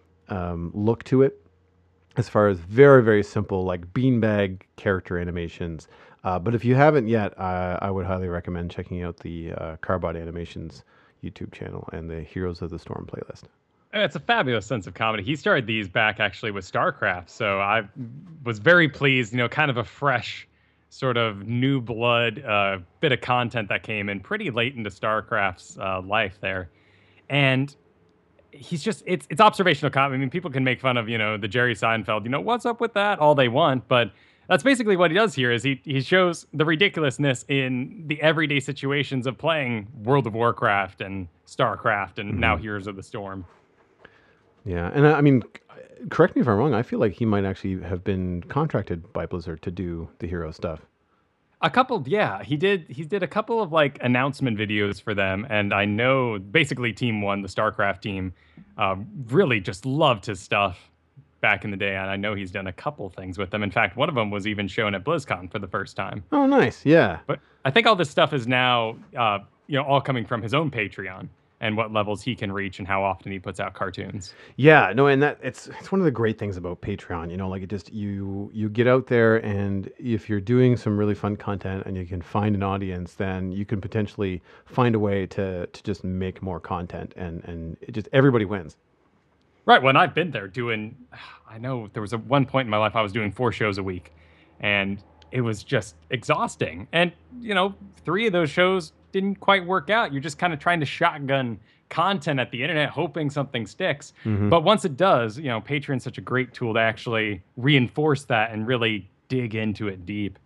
look to it, as far as very, very simple, like beanbag character animations. But if you haven't yet, I would highly recommend checking out the Carbot Animations YouTube channel and the Heroes of the Storm playlist. It's a fabulous sense of comedy. He started these back actually with StarCraft, so I was very pleased. Kind of a fresh, sort of new blood bit of content that came in pretty late into StarCraft's life there, and he's just it's observational comedy. I mean, people can make fun of the Jerry Seinfeld, what's up with that, all they want, but that's basically what he does here. Is he shows the ridiculousness in the everyday situations of playing World of Warcraft and StarCraft and now Heroes of the Storm. Yeah, and I mean, correct me if I'm wrong, I feel like he might actually have been contracted by Blizzard to do the hero stuff. A couple, yeah, he did a couple of like announcement videos for them, and I know basically Team One, the StarCraft team, really just loved his stuff back in the day, and I know he's done a couple things with them. In fact, one of them was even shown at BlizzCon for the first time. Oh, nice, yeah. But I think all this stuff is now, all coming from his own Patreon and what levels he can reach and how often he puts out cartoons. Yeah, no, and it's one of the great things about Patreon. Like it just you get out there, and if you're doing some really fun content and you can find an audience, then you can potentially find a way to just make more content, and it just everybody wins. Right. When I've been there I know there was one point in my life I was doing 4 shows a week, and it was just exhausting. And 3 of those shows didn't quite work out. You're just kind of trying to shotgun content at the internet, hoping something sticks. Mm-hmm. But once it does, Patreon's such a great tool to actually reinforce that and really dig into it deep.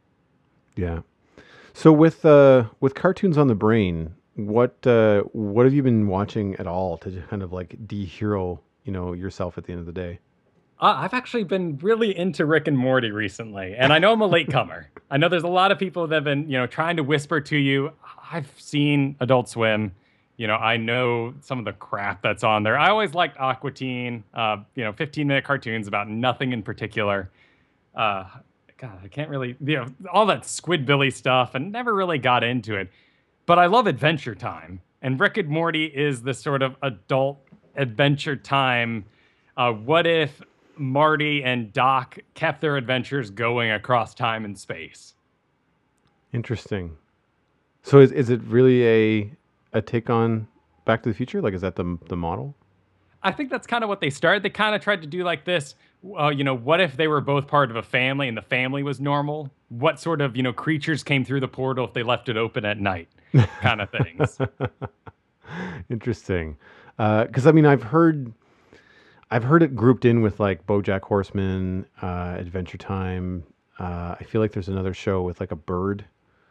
Yeah. So with cartoons on the brain, what have you been watching at all to kind of like de-hero, yourself at the end of the day? I've actually been really into Rick and Morty recently, and I know I'm a latecomer. I know there's a lot of people that have been, trying to whisper to you. I've seen Adult Swim. I know some of the crap that's on there. I always liked Aqua Teen, 15-minute cartoons about nothing in particular. God, I can't really, all that Squidbilly stuff, and never really got into it. But I love Adventure Time, and Rick and Morty is this sort of adult Adventure Time, what if Marty and Doc kept their adventures going across time and space? Interesting. So is it really a take on Back to the Future? Like, is that the model? I think that's kind of what they started. They kind of tried to do like this. What if they were both part of a family and the family was normal? What sort of creatures came through the portal if they left it open at night? Kind of things. Interesting. Because I mean, I've heard it grouped in with like BoJack Horseman, Adventure Time. I feel like there's another show with like a bird,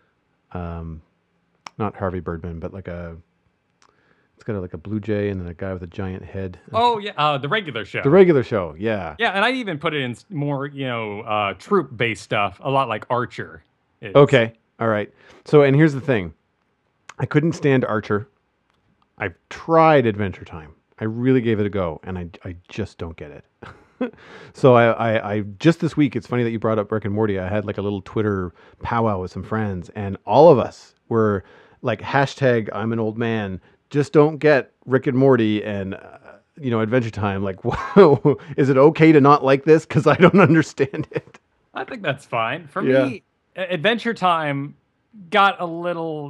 not Harvey Birdman, but like it's got like a blue jay and then a guy with a giant head. Oh yeah, the regular show. The regular show, yeah. Yeah, and I even put it in more troop based stuff, a lot like Archer. Is. Okay, all right. So, and here's the thing, I couldn't stand Archer. I've tried Adventure Time. I really gave it a go, and I just don't get it. So I just this week, it's funny that you brought up Rick and Morty. I had like a little Twitter powwow with some friends, and all of us were like hashtag I'm an old man. Just don't get Rick and Morty and Adventure Time. Like, whoa, is it okay to not like this? Because I don't understand it. I think that's fine. For me, Adventure Time got a little,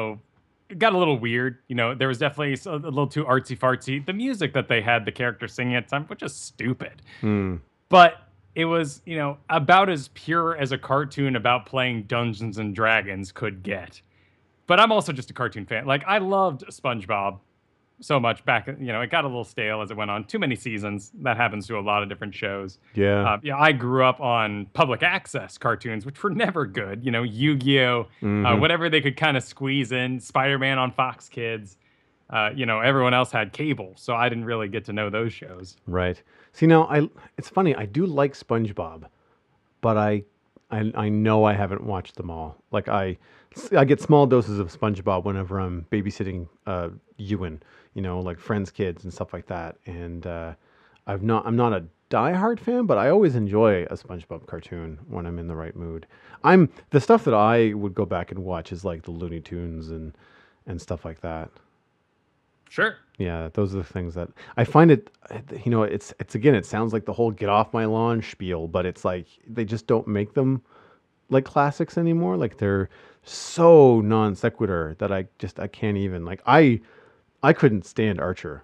weird. There was definitely a little too artsy fartsy. The music that they had, the character singing at the time, was just stupid. But it was, about as pure as a cartoon about playing Dungeons and Dragons could get. But I'm also just a cartoon fan. Like, I loved SpongeBob so much back, it got a little stale as it went on. Too many seasons. That happens to a lot of different shows. Yeah. I grew up on public access cartoons, which were never good. Yu-Gi-Oh, whatever they could kind of squeeze in. Spider-Man on Fox Kids. Everyone else had cable, so I didn't really get to know those shows. Right. See, now it's funny. I do like SpongeBob, but I know I haven't watched them all. Like I get small doses of SpongeBob whenever I'm babysitting Ewan, like friends' kids and stuff like that. And I'm not a diehard fan, but I always enjoy a SpongeBob cartoon when I'm in the right mood. The stuff that I would go back and watch is like the Looney Tunes and stuff like that. Sure. Yeah, those are the things that I find it. It's again, it sounds like the whole "get off my lawn" spiel, but it's like they just don't make them like classics anymore. Like they're so non sequitur that I can't even like. I couldn't stand Archer.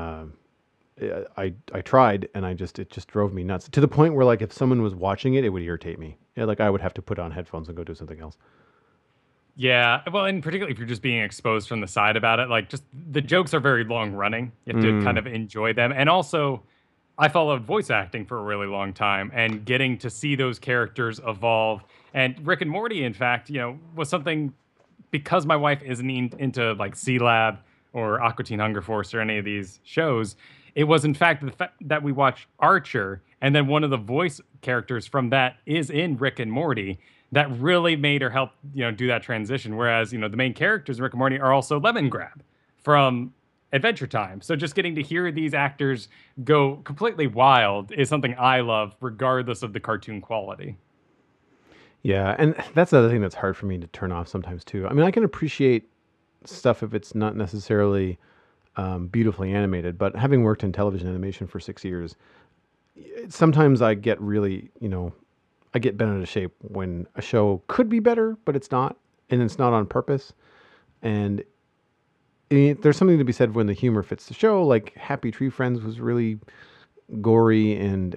I tried, and it just drove me nuts to the point where like if someone was watching it, it would irritate me. Yeah, like I would have to put on headphones and go do something else. Yeah, well, and particularly if you're just being exposed from the side about it, like just the jokes are very long running. You have to kind of enjoy them. And also, I followed voice acting for a really long time and getting to see those characters evolve. And Rick and Morty, in fact, was something because my wife isn't into like C-Lab or Aqua Teen Hunger Force or any of these shows. It was, in fact, the fact that we watched Archer, and then one of the voice characters from that is in Rick and Morty. That really made her help, do that transition. Whereas, the main characters in Rick and Morty are also Lemongrab from Adventure Time. So just getting to hear these actors go completely wild is something I love, regardless of the cartoon quality. Yeah, and that's the other thing that's hard for me to turn off sometimes too. I mean, I can appreciate stuff if it's not necessarily beautifully animated, but having worked in television animation for 6 years, sometimes I get really, I get bent out of shape when a show could be better, but it's not, and it's not on purpose. And there's something to be said when the humor fits the show. Like Happy Tree Friends was really gory and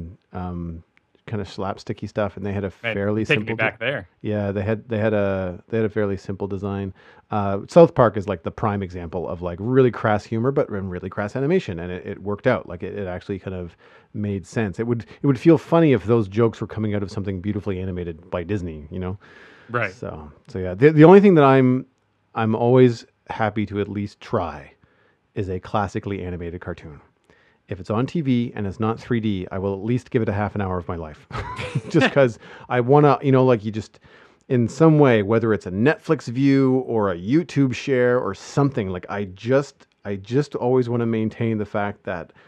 kind of slapsticky stuff, and they had a fairly take simple. Me back there. Yeah, they had a fairly simple design. South Park is like the prime example of like really crass humor, but really crass animation, and it worked out. Like it actually kind of made sense. It would feel funny if those jokes were coming out of something beautifully animated by Disney, Right. So yeah. The only thing that I'm always happy to at least try is a classically animated cartoon. If it's on TV and it's not 3D, I will at least give it a half an hour of my life. Just because I want to, like you just, in some way, whether it's a Netflix view or a YouTube share or something, like I just always want to maintain the fact that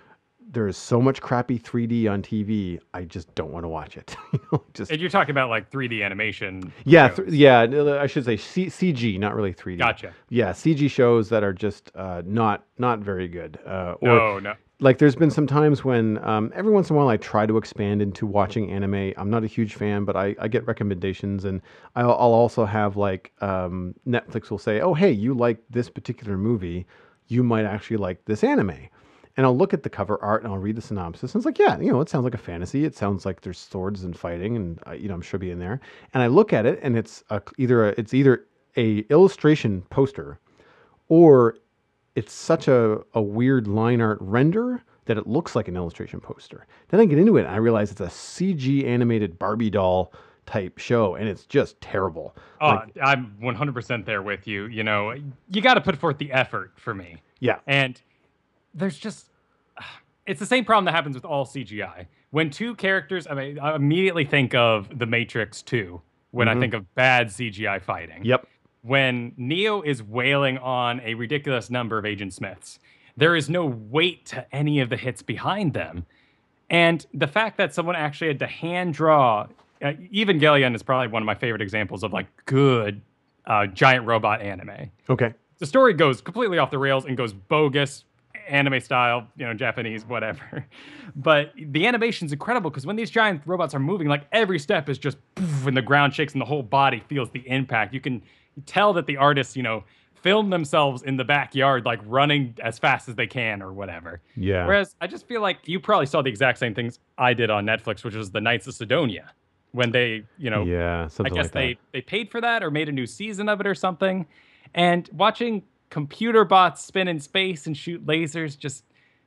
there is so much crappy 3D on TV. I just don't want to watch it. Just And you're talking about like 3D animation yeah, shows. yeah. I should say CG, not really 3D. Gotcha. Yeah, CG shows that are just not very good. Or No. like there's been some times when every once in a while I try to expand into watching anime. I'm not a huge fan, but I get recommendations, and I'll also have like Netflix will say, oh hey, you like this particular movie, you might actually like this anime. And I'll look at the cover art and I'll read the synopsis. And it's like, yeah, it sounds like a fantasy. It sounds like there's swords and fighting, and I'm sure be in there. And I look at it, and it's either a illustration poster, or it's such a weird line art render that it looks like an illustration poster. Then I get into it and I realize it's a CG animated Barbie doll type show, and it's just terrible. Oh, I'm 100% there with you. You got to put forth the effort for me. Yeah. And there's just, it's the same problem that happens with all CGI. When two characters, I immediately think of The Matrix 2 when I think of bad CGI fighting. Yep. When Neo is wailing on a ridiculous number of Agent Smiths, there is no weight to any of the hits behind them. And the fact that someone actually had to hand draw, Evangelion is probably one of my favorite examples of like good giant robot anime. Okay. The story goes completely off the rails and goes bogus, anime style, Japanese, whatever. But the animation's incredible because when these giant robots are moving, like every step is just poof, and the ground shakes and the whole body feels the impact. You can tell that the artists, film themselves in the backyard, like running as fast as they can or whatever. Yeah. Whereas I just feel like you probably saw the exact same things I did on Netflix, which was the Knights of Sidonia. When they, yeah, something I guess like they paid for that or made a new season of it or something. And watching computer bots spin in space and shoot lasers, just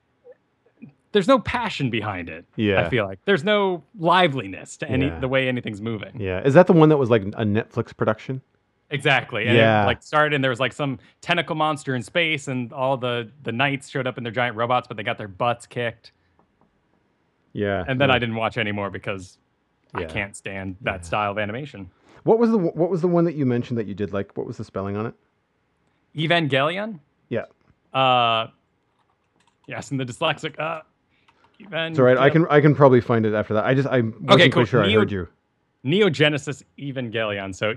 there's no passion behind it. Yeah. I feel like there's no liveliness to the way anything's moving. Yeah. Is that the one that was like a Netflix production? Exactly. And it started and there was like some tentacle monster in space and all the knights showed up in their giant robots, but they got their butts kicked. Yeah. And then I didn't watch anymore because I can't stand that style of animation. What was the one that you mentioned that you did like? What was the spelling on it? Evangelion? Yeah. Yes, and the dyslexic. It's all right. I can probably find it after that. I wasn't quite sure I heard you. Neogenesis Evangelion. So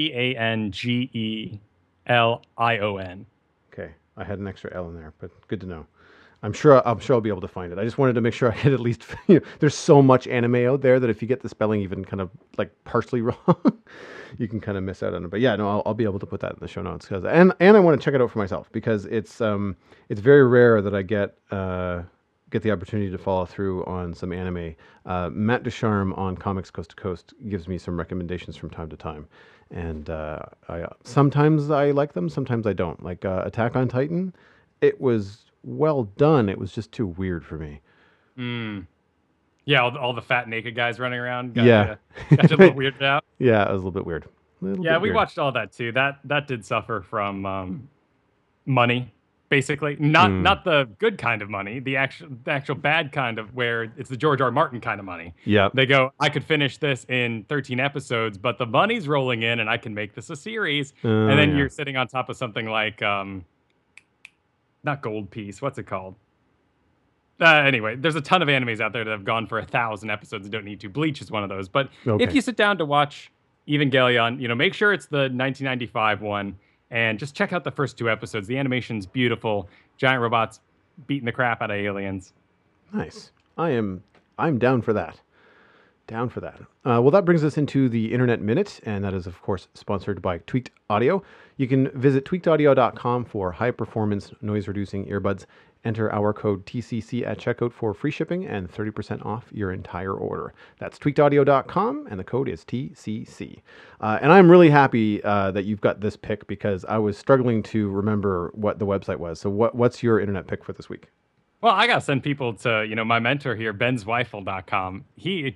Evangelion. Okay, I had an extra L in there, but good to know. I'm sure I'll be able to find it. I just wanted to make sure I had at least. There's so much anime out there that if you get the spelling even kind of like partially wrong, you can kind of miss out on it. But yeah, no, I'll be able to put that in the show notes and I want to check it out for myself because it's very rare that I get the opportunity to follow through on some anime. Matt Ducharme on Comics Coast to Coast gives me some recommendations from time to time, and sometimes I like them, sometimes I don't. Like Attack on Titan, it was well done. It was just too weird for me. Yeah, all the fat naked guys running around. Got you a little weirded out. Yeah, it was a little bit weird. We watched all that too. That did suffer from money. Basically, not the good kind of money, the actual bad kind of where it's the George R. Martin kind of money. Yeah, they go, I could finish this in 13 episodes, but the money's rolling in, and I can make this a series. And then you're sitting on top of something like, not Gold Piece, what's it called? Anyway, there's a ton of animes out there that have gone for 1,000 episodes and don't need to. Bleach is one of those. But if you sit down to watch Evangelion, make sure it's the 1995 one. And just check out the first 2 episodes. The animation's beautiful. Giant robots beating the crap out of aliens. Nice. I'm down for that. Down for that. Well, that brings us into the Internet Minute, and that is, of course, sponsored by Tweaked Audio. You can visit tweakedaudio.com for high-performance, noise-reducing earbuds. Enter our code TCC at checkout for free shipping and 30% off your entire order. That's tweakedaudio.com, and the code is TCC. And I'm really happy that you've got this pick because I was struggling to remember what the website was. So what's your internet pick for this week? Well, I got to send people to, my mentor here, benzweifel.com.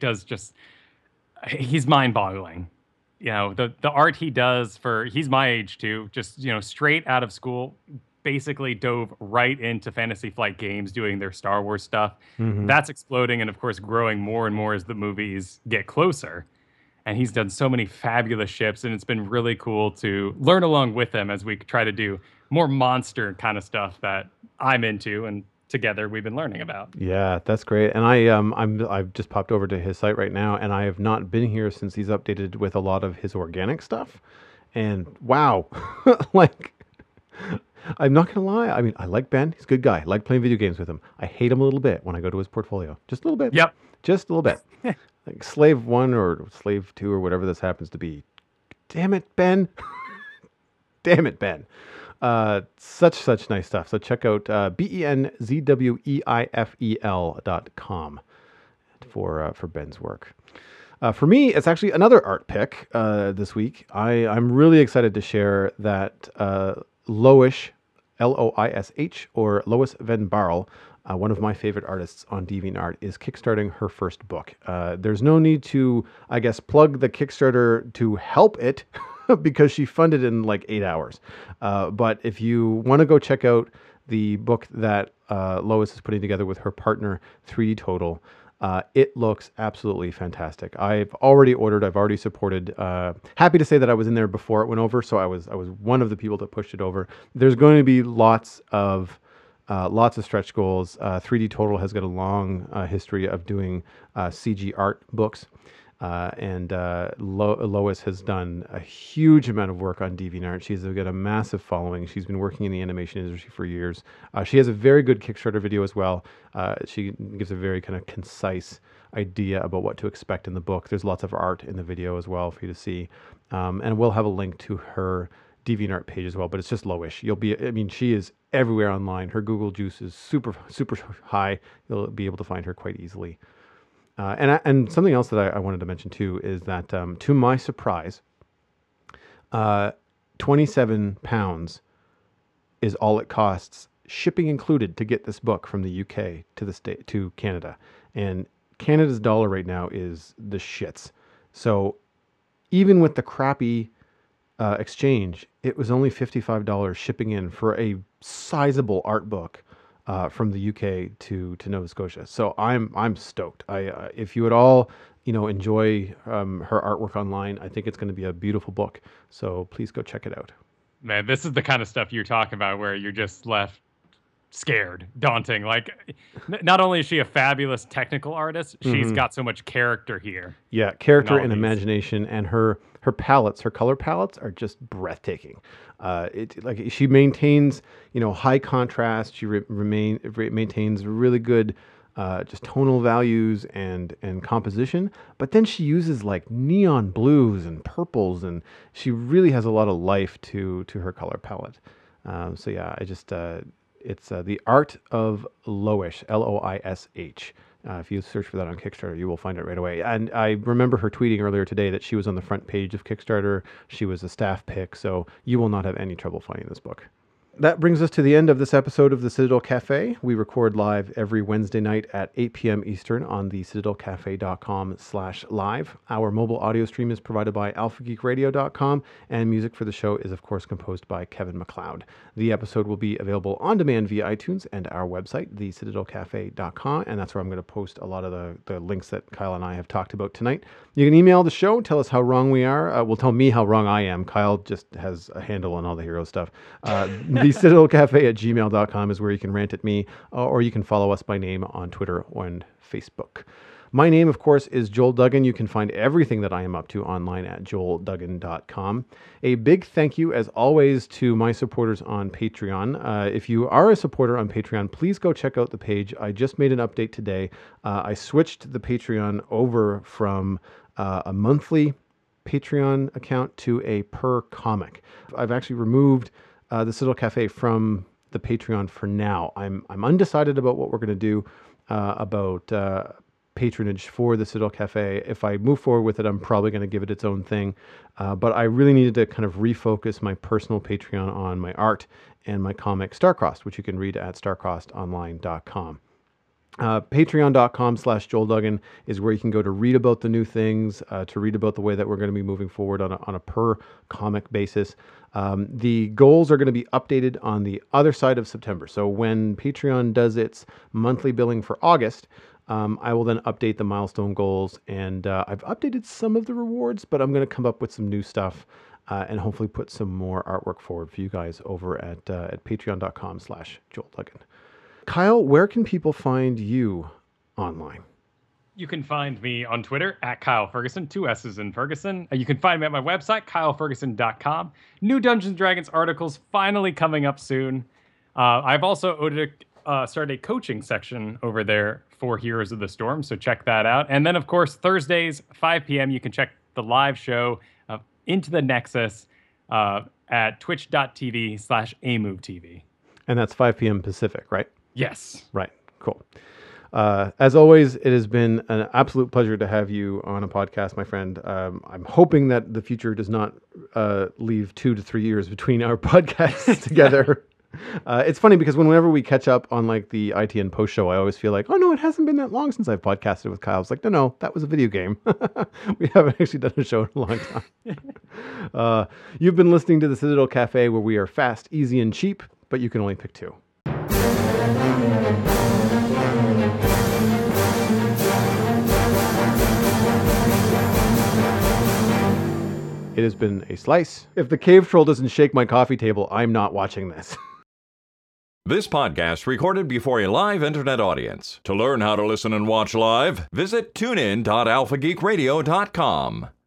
He's mind-boggling. The art he does he's my age too, just, straight out of school, basically dove right into Fantasy Flight Games doing their Star Wars stuff. Mm-hmm. That's exploding and, of course, growing more and more as the movies get closer. And he's done so many fabulous ships, and it's been really cool to learn along with him as we try to do more monster kind of stuff that I'm into and together we've been learning about. Yeah, that's great. And I've just popped over to his site right now, and I have not been here since he's updated with a lot of his organic stuff. And wow, like I'm not gonna lie. I mean, I like Ben. He's a good guy. I like playing video games with him. I hate him a little bit when I go to his portfolio. Just a little bit. Yep. Just a little bit. Like Slave 1 or Slave 2 or whatever this happens to be. Damn it, Ben. Damn it, Ben. Such nice stuff. So check out benzweifel.com for Ben's work. For me, it's actually another art pick this week. I'm really excited to share that Loish, Loish, or Lois Van Barl, one of my favorite artists on DeviantArt, is kickstarting her first book. There's no need to, I guess, plug the Kickstarter to help it because she funded in like 8 hours. But if you want to go check out the book that Lois is putting together with her partner, 3D Total, it looks absolutely fantastic. I've already ordered. I've already supported. Happy to say that I was in there before it went over, so I was one of the people that pushed it over. There's going to be lots of stretch goals. 3D Total has got a long history of doing CG art books. And Lois has done a huge amount of work on DeviantArt. She's got a massive following. She's been working in the animation industry for years. She has a very good Kickstarter video as well. She gives a very kind of concise idea about what to expect in the book. There's lots of art in the video as well for you to see. And we'll have a link to her DeviantArt page as well, but it's just Loish. She is everywhere online. Her Google juice is super high. You'll be able to find her quite easily. And something else that I wanted to mention too is that, to my surprise, £27 is all it costs, shipping included, to get this book from the UK to Canada. And Canada's dollar right now is the shits. So even with the crappy exchange, it was only $55 shipping in for a sizable art book. From the UK to Nova Scotia, so I'm stoked. If you at all enjoy her artwork online, I think it's going to be a beautiful book. So please go check it out. Man, this is the kind of stuff you're talking about where you're just left scared, daunting. Like, not only is she a fabulous technical artist, she's got so much character here. Yeah, character and imagination, and her palettes, her color palettes are just breathtaking. She maintains, high contrast. She maintains really good, just tonal values and composition. But then she uses like neon blues and purples, and she really has a lot of life to her color palette. So yeah, it's The Art of Loish, Loish. If you search for that on Kickstarter, you will find it right away. And I remember her tweeting earlier today that she was on the front page of Kickstarter. She was a staff pick, so you will not have any trouble finding this book. That brings us to the end of this episode of the Citadel Cafe. We record live every Wednesday night at 8 p.m. Eastern on the citadelcafe.com/live. Our mobile audio stream is provided by alphageekradio.com, and music for the show is, of course, composed by Kevin MacLeod. The episode will be available on demand via iTunes and our website, thecitadelcafe.com, and that's where I'm going to post a lot of the links that Kyle and I have talked about tonight. You can email the show, tell us how wrong we are. Well, tell me how wrong I am. Kyle just has a handle on all the hero stuff. thecitadelcafe@gmail.com is where you can rant at me, or you can follow us by name on Twitter and Facebook. My name, of course, is Joel Duggan. You can find everything that I am up to online at joelduggan.com. A big thank you, as always, to my supporters on Patreon. If you are a supporter on Patreon, please go check out the page. I just made an update today. I switched the Patreon over from a monthly Patreon account to a per comic. I've actually removed the Citadel Cafe from the Patreon for now. I'm undecided about what we're going to do about patronage for the Citadel Cafe. If I move forward with it, I'm probably going to give it its own thing. But I really needed to kind of refocus my personal Patreon on my art and my comic Starcrossed, which you can read at starcrossedonline.com. Patreon.com/JoelDuggan is where you can go to read about the new things, to read about the way that we're going to be moving forward on a per comic basis. The goals are going to be updated on the other side of September. So when Patreon does its monthly billing for August, I will then update the milestone goals, and I've updated some of the rewards, but I'm going to come up with some new stuff and hopefully put some more artwork forward for you guys over at patreon.com/JoelDuggan. Kyle, where can people find you online? You can find me on Twitter at Kyle Ferguson, 2 S's in Ferguson. You can find me at my website, kyleferguson.com. New Dungeons & Dragons articles finally coming up soon. I've also started a coaching section over there for Heroes of the Storm, so check that out. And then, of course, Thursdays, 5 p.m., you can check the live show of Into the Nexus at twitch.tv/amovetv. And that's 5 p.m. Pacific, right? Yes. Right. Cool. As always, it has been an absolute pleasure to have you on a podcast, my friend. I'm hoping that the future does not leave 2 to 3 years between our podcasts together. It's funny because whenever we catch up on like the ITN post show, I always feel like, oh no, it hasn't been that long since I've podcasted with Kyle. I was like, no, that was a video game. We haven't actually done a show in a long time. You've been listening to the Citadel Cafe, where we are fast, easy, and cheap, but you can only pick 2. It has been a slice. If the cave troll doesn't shake my coffee table, I'm not watching this. This podcast recorded before a live internet audience. To learn how to listen and watch live, visit tunein.alphageekradio.com.